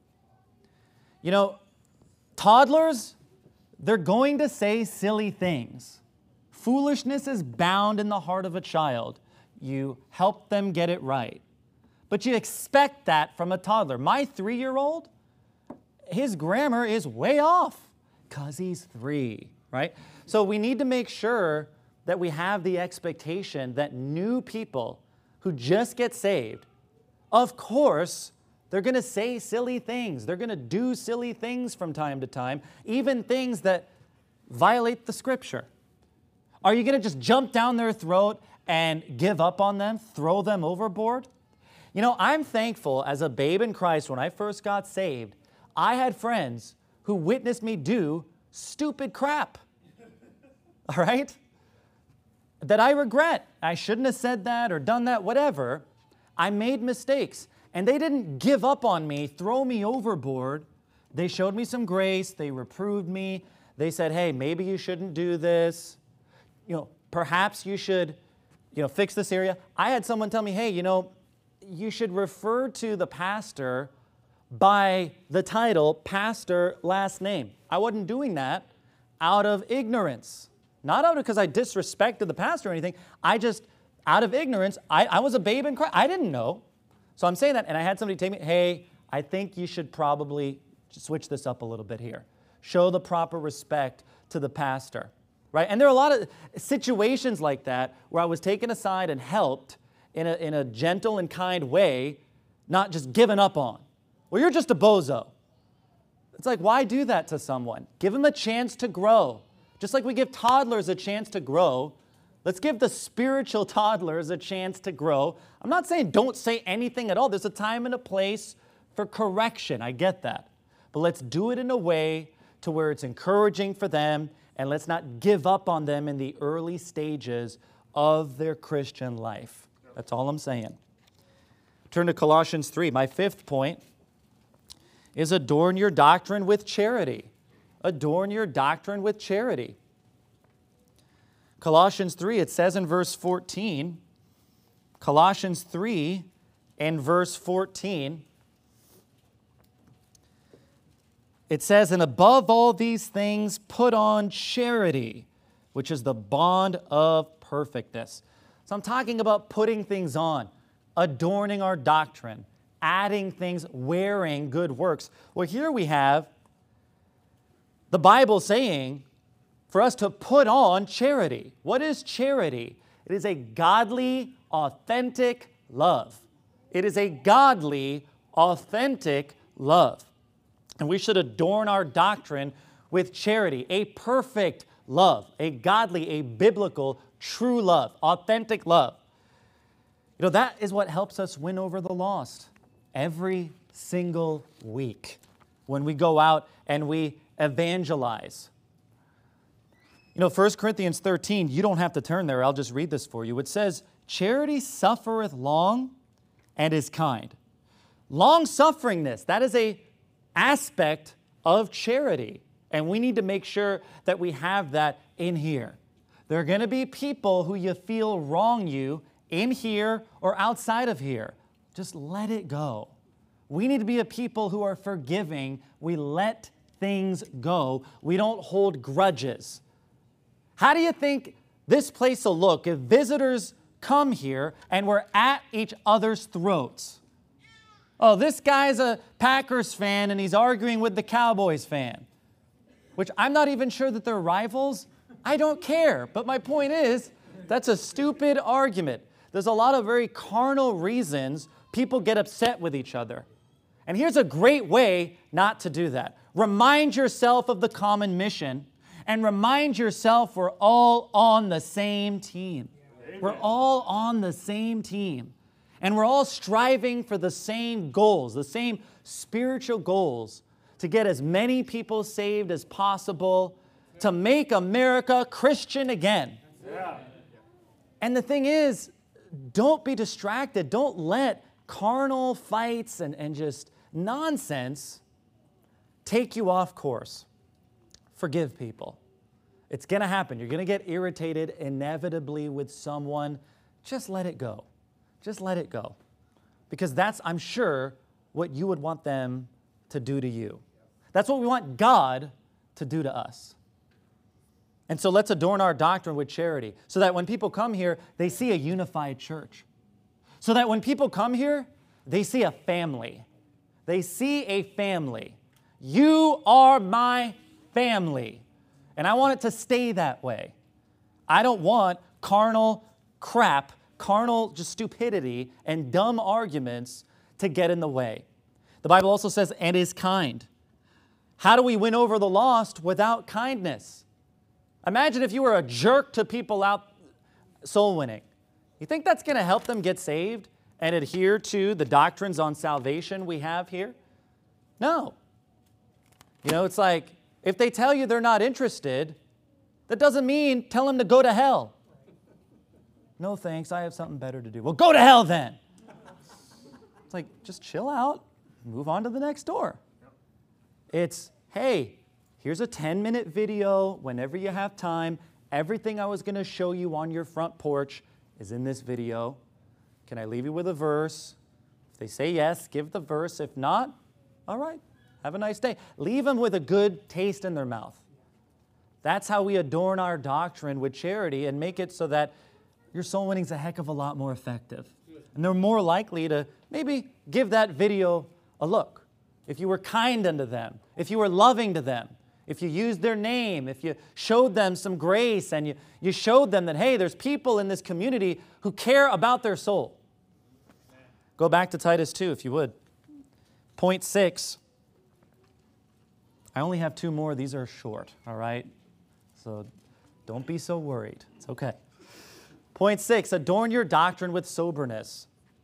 You know, toddlers, they're going to say silly things. Foolishness is bound in the heart of a child. You help them get it right. But you expect that from a toddler. My three-year-old, his grammar is way off because he's three, right? So we need to make sure that we have the expectation that new people who just get saved, of course, they're going to say silly things. They're going to do silly things from time to time, even things that violate the Scripture. Are you going to just jump down their throat and give up on them, throw them overboard? You know, I'm thankful as a babe in Christ when I first got saved, I had friends who witnessed me do stupid crap, all right? That I regret. I shouldn't have said that or done that, whatever. I made mistakes, and they didn't give up on me, throw me overboard. They showed me some grace. They reproved me. They said, hey, maybe you shouldn't do this. You know, perhaps you should, you know, fix this area. I had someone tell me, hey, you know, you should refer to the pastor by the title, pastor last name. I wasn't doing that out of ignorance. Not out of because I disrespected the pastor or anything. I just, out of ignorance, I, I was a babe in Christ. I didn't know. So I'm saying that, and I had somebody tell me, hey, I think you should probably switch this up a little bit here. show the proper respect to the pastor, right? And there are a lot of situations like that where I was taken aside and helped in a, in a gentle and kind way, not just given up on. Well, you're just a bozo. It's like, why do that to someone? Give them a chance to grow. Just like we give toddlers a chance to grow, let's give the spiritual toddlers a chance to grow. I'm not saying don't say anything at all. There's a time and a place for correction. I get that. But let's do it in a way to where it's encouraging for them, and let's not give up on them in the early stages of their Christian life. That's all I'm saying. Turn to Colossians three. My fifth point is adorn your doctrine with charity. Adorn your doctrine with charity. Colossians three, it says in verse fourteen, Colossians three and verse fourteen, it says, and above all these things, put on charity, which is the bond of perfectness. So I'm talking about putting things on, adorning our doctrine, adding things, wearing good works. Well, here we have the Bible saying for us to put on charity. What is charity? It is a godly, authentic love. It is a godly, authentic love. And we should adorn our doctrine with charity, a perfect love, a godly, a biblical, true love, authentic love. You know, that is what helps us win over the lost every single week when we go out and we evangelize. You know, First Corinthians thirteen, you don't have to turn there. I'll just read this for you. It says, charity suffereth long and is kind. Long-sufferingness, that is a aspect of charity. And we need to make sure that we have that in here. There are going to be people who you feel wrong you in here or outside of here. Just let it go. We need to be a people who are forgiving. We let things go. We don't hold grudges. How do you think this place will look if visitors come here and we're at each other's throats? Oh, this guy's a Packers fan and he's arguing with the Cowboys fan, which I'm not even sure that they're rivals. I don't care. But my point is, that's a stupid argument. There's a lot of very carnal reasons people get upset with each other. And here's a great way not to do that. Remind yourself of the common mission and remind yourself we're all on the same team. Amen. We're all on the same team. And we're all striving for the same goals, the same spiritual goals, to get as many people saved as possible, to make America Christian again. Yeah. And the thing is, don't be distracted. Don't let carnal fights and, and just nonsense take you off course. Forgive people. It's going to happen. You're going to get irritated inevitably with someone. Just let it go. Just let it go. Because that's, I'm sure, what you would want them to do to you. That's what we want God to do to us. And so let's adorn our doctrine with charity so that when people come here, they see a unified church. So that when people come here, they see a family. They see a family. You are my family. And I want it to stay that way. I don't want carnal crap, carnal just stupidity and dumb arguments to get in the way. The Bible also says, and is kind. How do we win over the lost without kindness? Imagine if you were a jerk to people out soul winning. You think that's going to help them get saved and adhere to the doctrines on salvation we have here? No. You know, it's like, if they tell you they're not interested, that doesn't mean tell them to go to hell. No thanks, I have something better to do. Well, go to hell then. It's like, just chill out, move on to the next door. It's, hey, here's a ten-minute video whenever you have time. Everything I was going to show you on your front porch is in this video. Can I leave you with a verse? If they say yes, give the verse. If not, all right, have a nice day. Leave them with a good taste in their mouth. That's how we adorn our doctrine with charity and make it so that your soul winning is a heck of a lot more effective. And they're more likely to maybe give that video a look. If you were kind unto them, if you were loving to them, if you used their name, if you showed them some grace and you, you showed them that, hey, there's people in this community who care about their soul. Go back to Titus two, if you would. Point six. I only have two more. These are short, all right? So don't be so worried. It's okay. Point six, adorn your doctrine with soberness.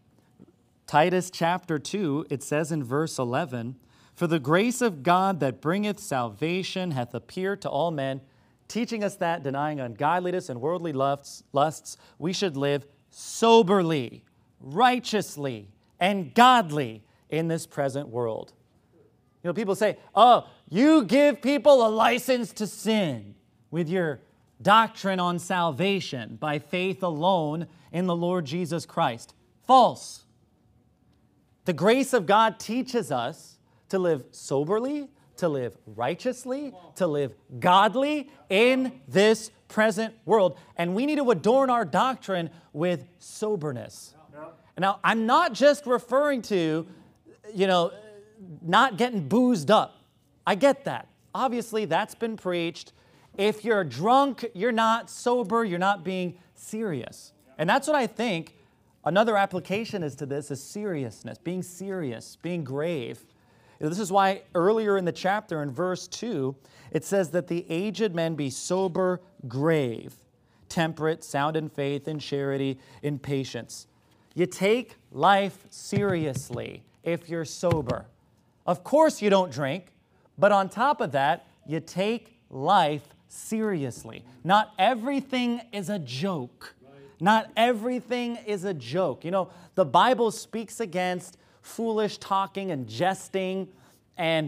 Titus chapter two, it says in verse eleven, for the grace of God that bringeth salvation hath appeared to all men, teaching us that, denying ungodliness and worldly lusts, lusts, we should live soberly, righteously, and godly in this present world. You know, people say, oh, you give people a license to sin with your doctrine on salvation by faith alone in the Lord Jesus Christ. False. The grace of God teaches us to live soberly, to live righteously, to live godly in this present world. And we need to adorn our doctrine with soberness. Now, I'm not just referring to, you know, not getting boozed up. I get that. Obviously, that's been preached. If you're drunk, you're not sober, you're not being serious. And that's what I think another application is to this, is seriousness, being serious, being grave. You know, this is why earlier in the chapter, in verse two, it says that the aged men be sober, grave, temperate, sound in faith, in charity, in patience. You take life seriously if you're sober. Of course you don't drink, but on top of that, you take life seriously. Not everything is a joke. Not everything is a joke. You know, the Bible speaks against foolish talking and jesting, and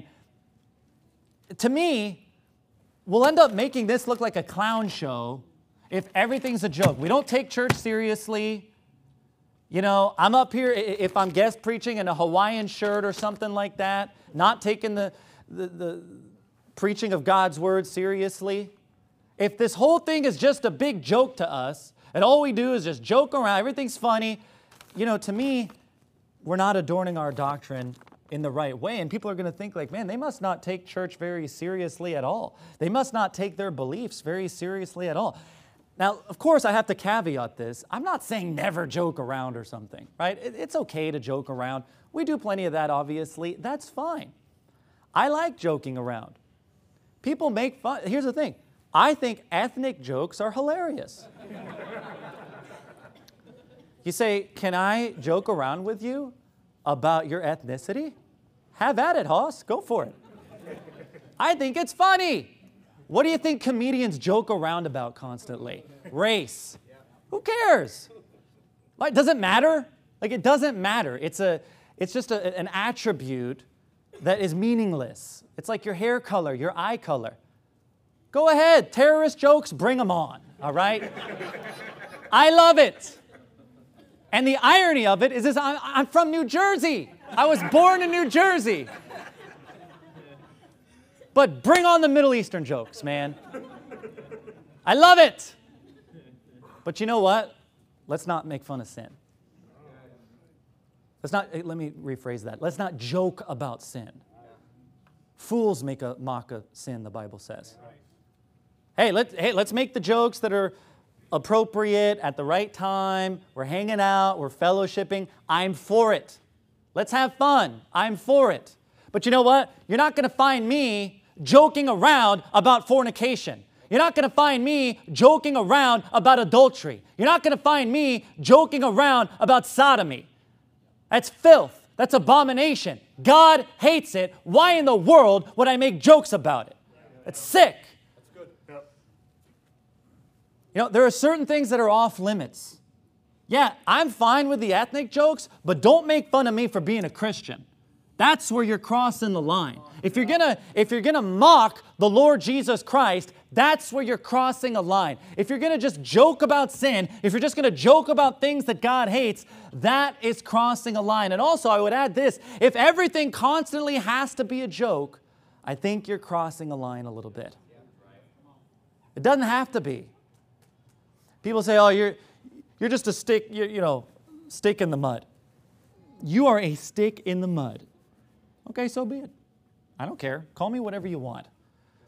to me, we'll end up making this look like a clown show if everything's a joke. We don't take church seriously. You know, I'm up here, if I'm guest preaching in a Hawaiian shirt or something like that, not taking the, the, the preaching of God's word seriously. If this whole thing is just a big joke to us, and all we do is just joke around, everything's funny, you know, to me, we're not adorning our doctrine in the right way. And people are going to think like, man, they must not take church very seriously at all. They must not take their beliefs very seriously at all. Now, of course, I have to caveat this. I'm not saying never joke around or something, right? It's okay to joke around. We do plenty of that, obviously. That's fine. I like joking around. People make fun. Here's the thing. I think ethnic jokes are hilarious. You say, can I joke around with you about your ethnicity? Have at it, Hoss. Go for it. I think it's funny. What do you think comedians joke around about constantly? Race. Who cares? Like, does it matter? Like, it doesn't matter. It's, a, it's just a, an attribute that is meaningless. It's like your hair color, your eye color. Go ahead. Terrorist jokes, bring them on, all right? I love it. And the irony of it is, is I'm, I'm from New Jersey. I was born in New Jersey. But bring on the Middle Eastern jokes, man. I love it. But you know what? Let's not make fun of sin. Let's not, let me rephrase that. Let's not joke about sin. Fools make a mock of sin, the Bible says. Hey, let's, hey, let's make the jokes that are appropriate at the right time. We're hanging out, we're fellowshipping. I'm for it. Let's have fun. I'm for it. But you know what? You're not going to find me joking around about fornication. You're not going to find me joking around about adultery. You're not going to find me joking around about sodomy. That's filth. That's abomination. God hates it. Why in the world would I make jokes about it? It's sick. You know, there are certain things that are off limits. Yeah, I'm fine with the ethnic jokes, but don't make fun of me for being a Christian. That's where you're crossing the line. If you're gonna, if you're gonna mock the Lord Jesus Christ, that's where you're crossing a line. If you're gonna just joke about sin, if you're just gonna joke about things that God hates, that is crossing a line. And also, I would add this, if everything constantly has to be a joke, I think you're crossing a line a little bit. It doesn't have to be. People say, oh, you're, you're just a stick, you, you know, stick in the mud. You are a stick in the mud. Okay, so be it. I don't care. Call me whatever you want.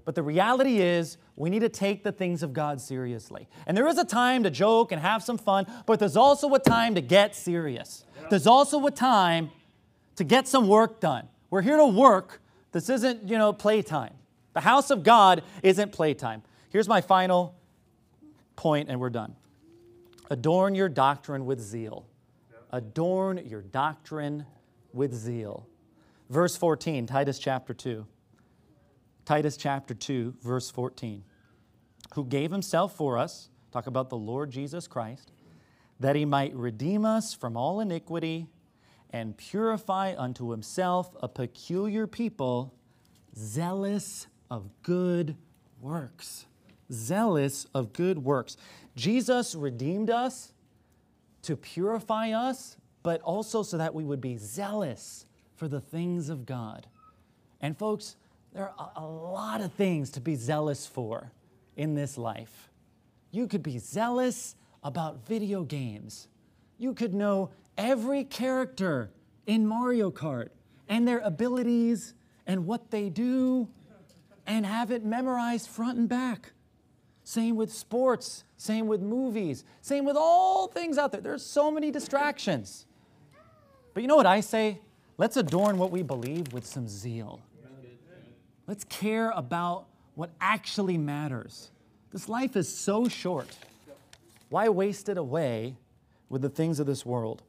But the reality is, we need to take the things of God seriously. And there is a time to joke and have some fun, but there's also a time to get serious. There's also a time to get some work done. We're here to work. This isn't, you know, playtime. The house of God isn't playtime. Here's my final point, and we're done. Adorn your doctrine with zeal. Adorn your doctrine with zeal. Verse fourteen, Titus chapter two. Titus chapter two, verse fourteen. Who gave himself for us, talk about the Lord Jesus Christ, that he might redeem us from all iniquity and purify unto himself a peculiar people, zealous of good works. Zealous of good works. Jesus redeemed us to purify us, but also so that we would be zealous for the things of God. And folks, there are a lot of things to be zealous for in this life. You could be zealous about video games. You could know every character in Mario Kart and their abilities and what they do and have it memorized front and back. Same with sports, same with movies, same with all things out there. There's so many distractions. But you know what I say? Let's adorn what we believe with some zeal. Let's care about what actually matters. This life is so short. Why waste it away with the things of this world?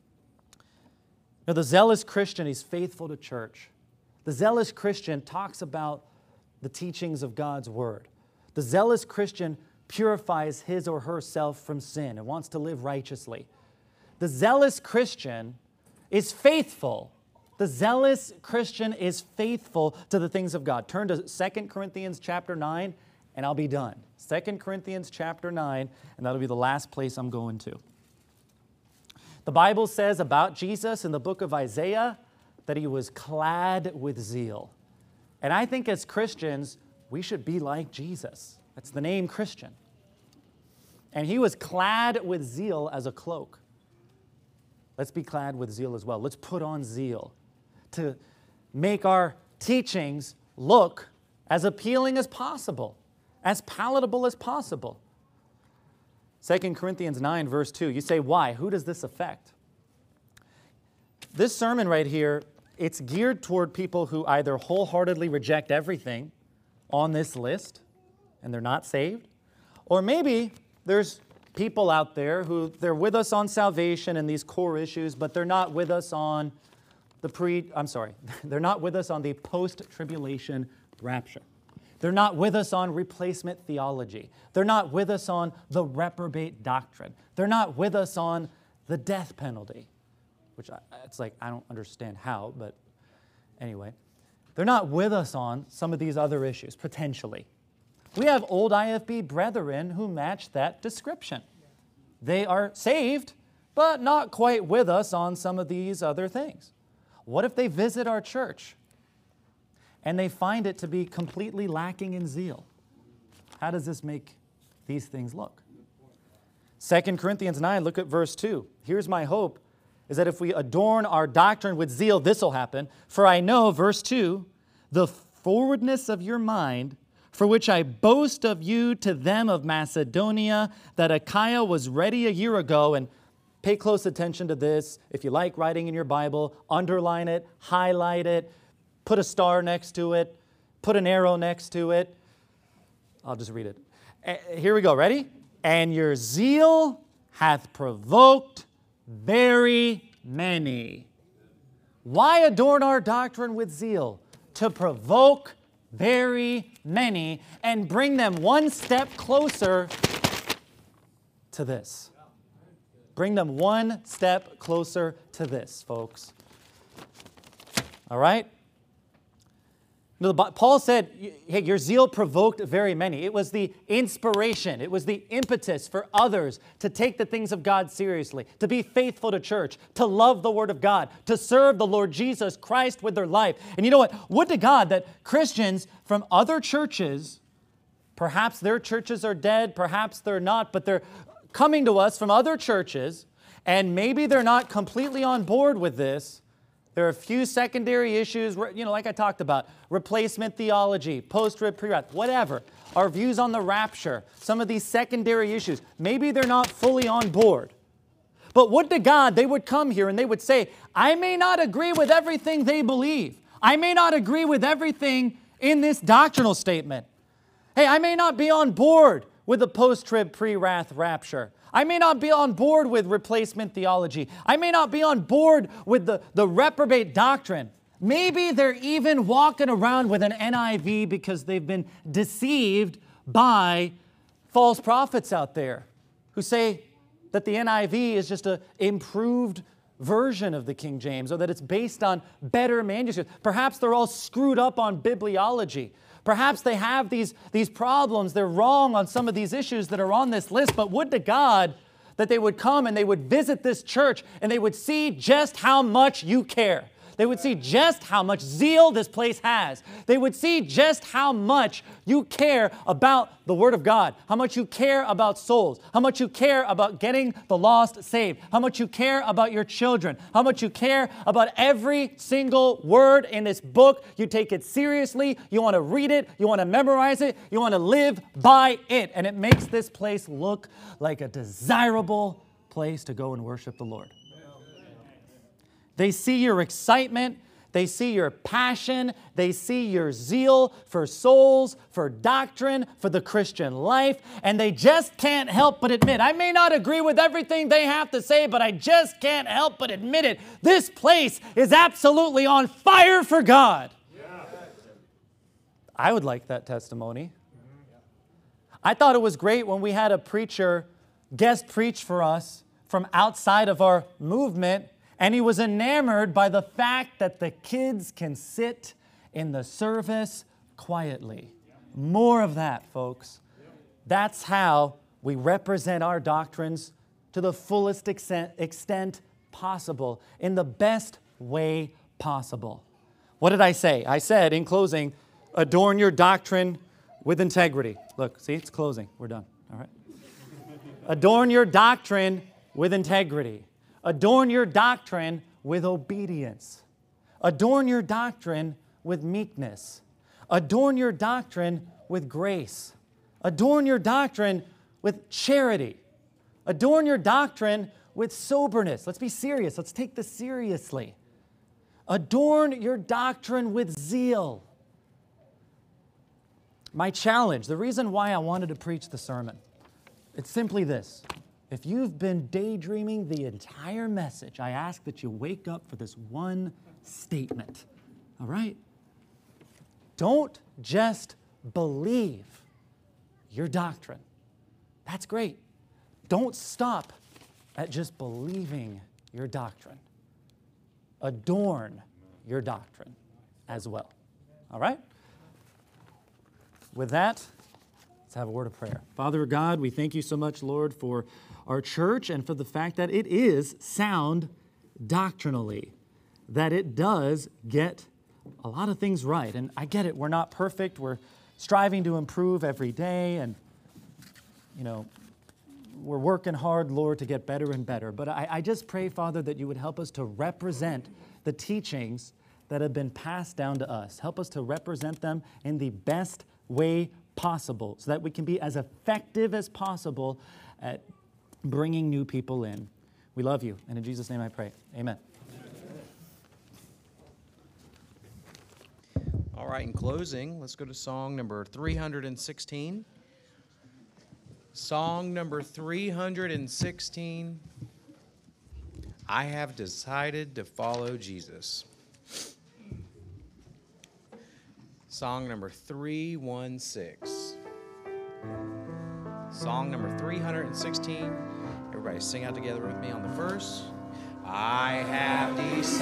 Now, the zealous Christian, he's faithful to church. The zealous Christian talks about the teachings of God's word. The zealous Christian purifies his or herself from sin and wants to live righteously. The zealous Christian is faithful. The zealous Christian is faithful to the things of God. Turn to Second Corinthians chapter nine, and I'll be done. Second Corinthians chapter nine, and that'll be the last place I'm going to. The Bible says about Jesus in the book of Isaiah that he was clad with zeal. And I think as Christians, we should be like Jesus. That's the name Christian. And he was clad with zeal as a cloak. Let's be clad with zeal as well. Let's put on zeal to make our teachings look as appealing as possible, as palatable as possible. Second Corinthians nine, verse two. You say, why? Who does this affect? This sermon right here, it's geared toward people who either wholeheartedly reject everything on this list and they're not saved, or maybe there's people out there who they're with us on salvation and these core issues, but they're not with us on the pre, I'm sorry, they're not with us on the post-tribulation rapture. They're not with us on replacement theology. They're not with us on the reprobate doctrine. They're not with us on the death penalty, which I, it's like, I don't understand how, but anyway. They're not with us on some of these other issues, potentially. We have old I F B brethren who match that description. They are saved, but not quite with us on some of these other things. What if they visit our church and they find it to be completely lacking in zeal? How does this make these things look? Second Corinthians nine, look at verse two. Here's my hope, is that if we adorn our doctrine with zeal, this will happen. For I know, verse two, the forwardness of your mind, for which I boast of you to them of Macedonia, that Achaia was ready a year ago. And pay close attention to this. If you like writing in your Bible, underline it, highlight it, put a star next to it, put an arrow next to it. I'll just read it. Uh, here we go. Ready? And your zeal hath provoked very many. Why adorn our doctrine with zeal? To provoke very many and bring them one step closer to this. Bring them one step closer to this, folks. All right? Paul said, hey, your zeal provoked very many. It was the inspiration. It was the impetus for others to take the things of God seriously, to be faithful to church, to love the Word of God, to serve the Lord Jesus Christ with their life. And you know what? Would to God that Christians from other churches, perhaps their churches are dead, perhaps they're not, but they're coming to us from other churches, and maybe they're not completely on board with this, There are a few secondary issues, you know, like I talked about, replacement theology, post-trib, pre-wrath, whatever. Our views on the rapture, some of these secondary issues. Maybe they're not fully on board. But would to God they would come here and they would say, I may not agree with everything they believe. I may not agree with everything in this doctrinal statement. Hey, I may not be on board with the post-trib, pre-wrath rapture. I may not be on board with replacement theology. I may not be on board with the, the reprobate doctrine. Maybe they're even walking around with an N I V because they've been deceived by false prophets out there who say that the N I V is just an improved version of the King James, or that it's based on better manuscripts. Perhaps they're all screwed up on bibliology. Perhaps they have these, these problems. They're wrong on some of these issues that are on this list, but would to God that they would come and they would visit this church and they would see just how much you care. They would see just how much zeal this place has. They would see just how much you care about the Word of God, how much you care about souls, how much you care about getting the lost saved, how much you care about your children, how much you care about every single word in this book. You take it seriously. You want to read it. You want to memorize it. You want to live by it. And it makes this place look like a desirable place to go and worship the Lord. They see your excitement, they see your passion, they see your zeal for souls, for doctrine, for the Christian life, and they just can't help but admit, I may not agree with everything they have to say, but I just can't help but admit it. This place is absolutely on fire for God. Yeah. I would like that testimony. I thought it was great when we had a preacher guest preach for us from outside of our movement. And he was enamored by the fact that the kids can sit in the service quietly. More of that, folks. That's how we represent our doctrines to the fullest extent possible, in the best way possible. What did I say? I said, in closing, adorn your doctrine with integrity. Look, see, it's closing. We're done. All right. Adorn your doctrine with integrity. Adorn your doctrine with obedience. Adorn your doctrine with meekness. Adorn your doctrine with grace. Adorn your doctrine with charity. Adorn your doctrine with soberness. Let's be serious. Let's take this seriously. Adorn your doctrine with zeal. My challenge, the reason why I wanted to preach the sermon, it's simply this. If you've been daydreaming the entire message, I ask that you wake up for this one statement, all right? Don't just believe your doctrine. That's great. Don't stop at just believing your doctrine. Adorn your doctrine as well, all right? With that, let's have a word of prayer. Father God, we thank you so much, Lord, for our church and for the fact that it is sound doctrinally, that it does get a lot of things right. And I get it, we're not perfect. We're striving to improve every day, and, you know, we're working hard, Lord, to get better and better. But I, I just pray, Father, that you would help us to represent the teachings that have been passed down to us. Help us to represent them in the best way possible so that we can be as effective as possible at bringing new people in. We love you, and in Jesus' name I pray. Amen. All right, in closing, let's go to song number three hundred sixteen. Song number three hundred sixteen, I Have Decided to Follow Jesus. Song number three one six. Song number three hundred sixteen. Everybody sing out together with me on the verse. I have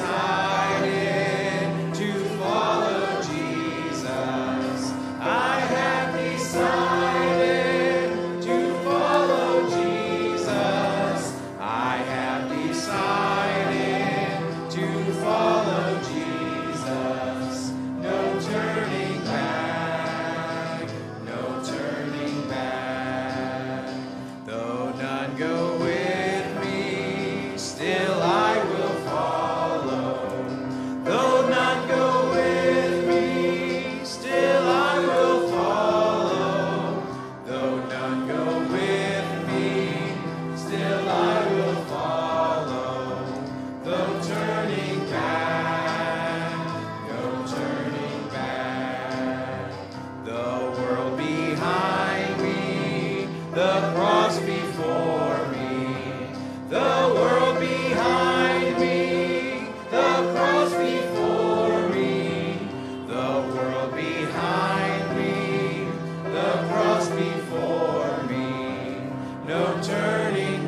decided to follow Jesus. I have decided to follow Jesus. I have decided to follow Jesus. No turning back, no turning back. Though none go with me, still I will follow.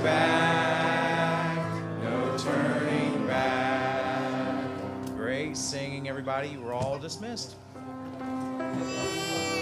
back, no turning back. Great singing, everybody. We're all dismissed.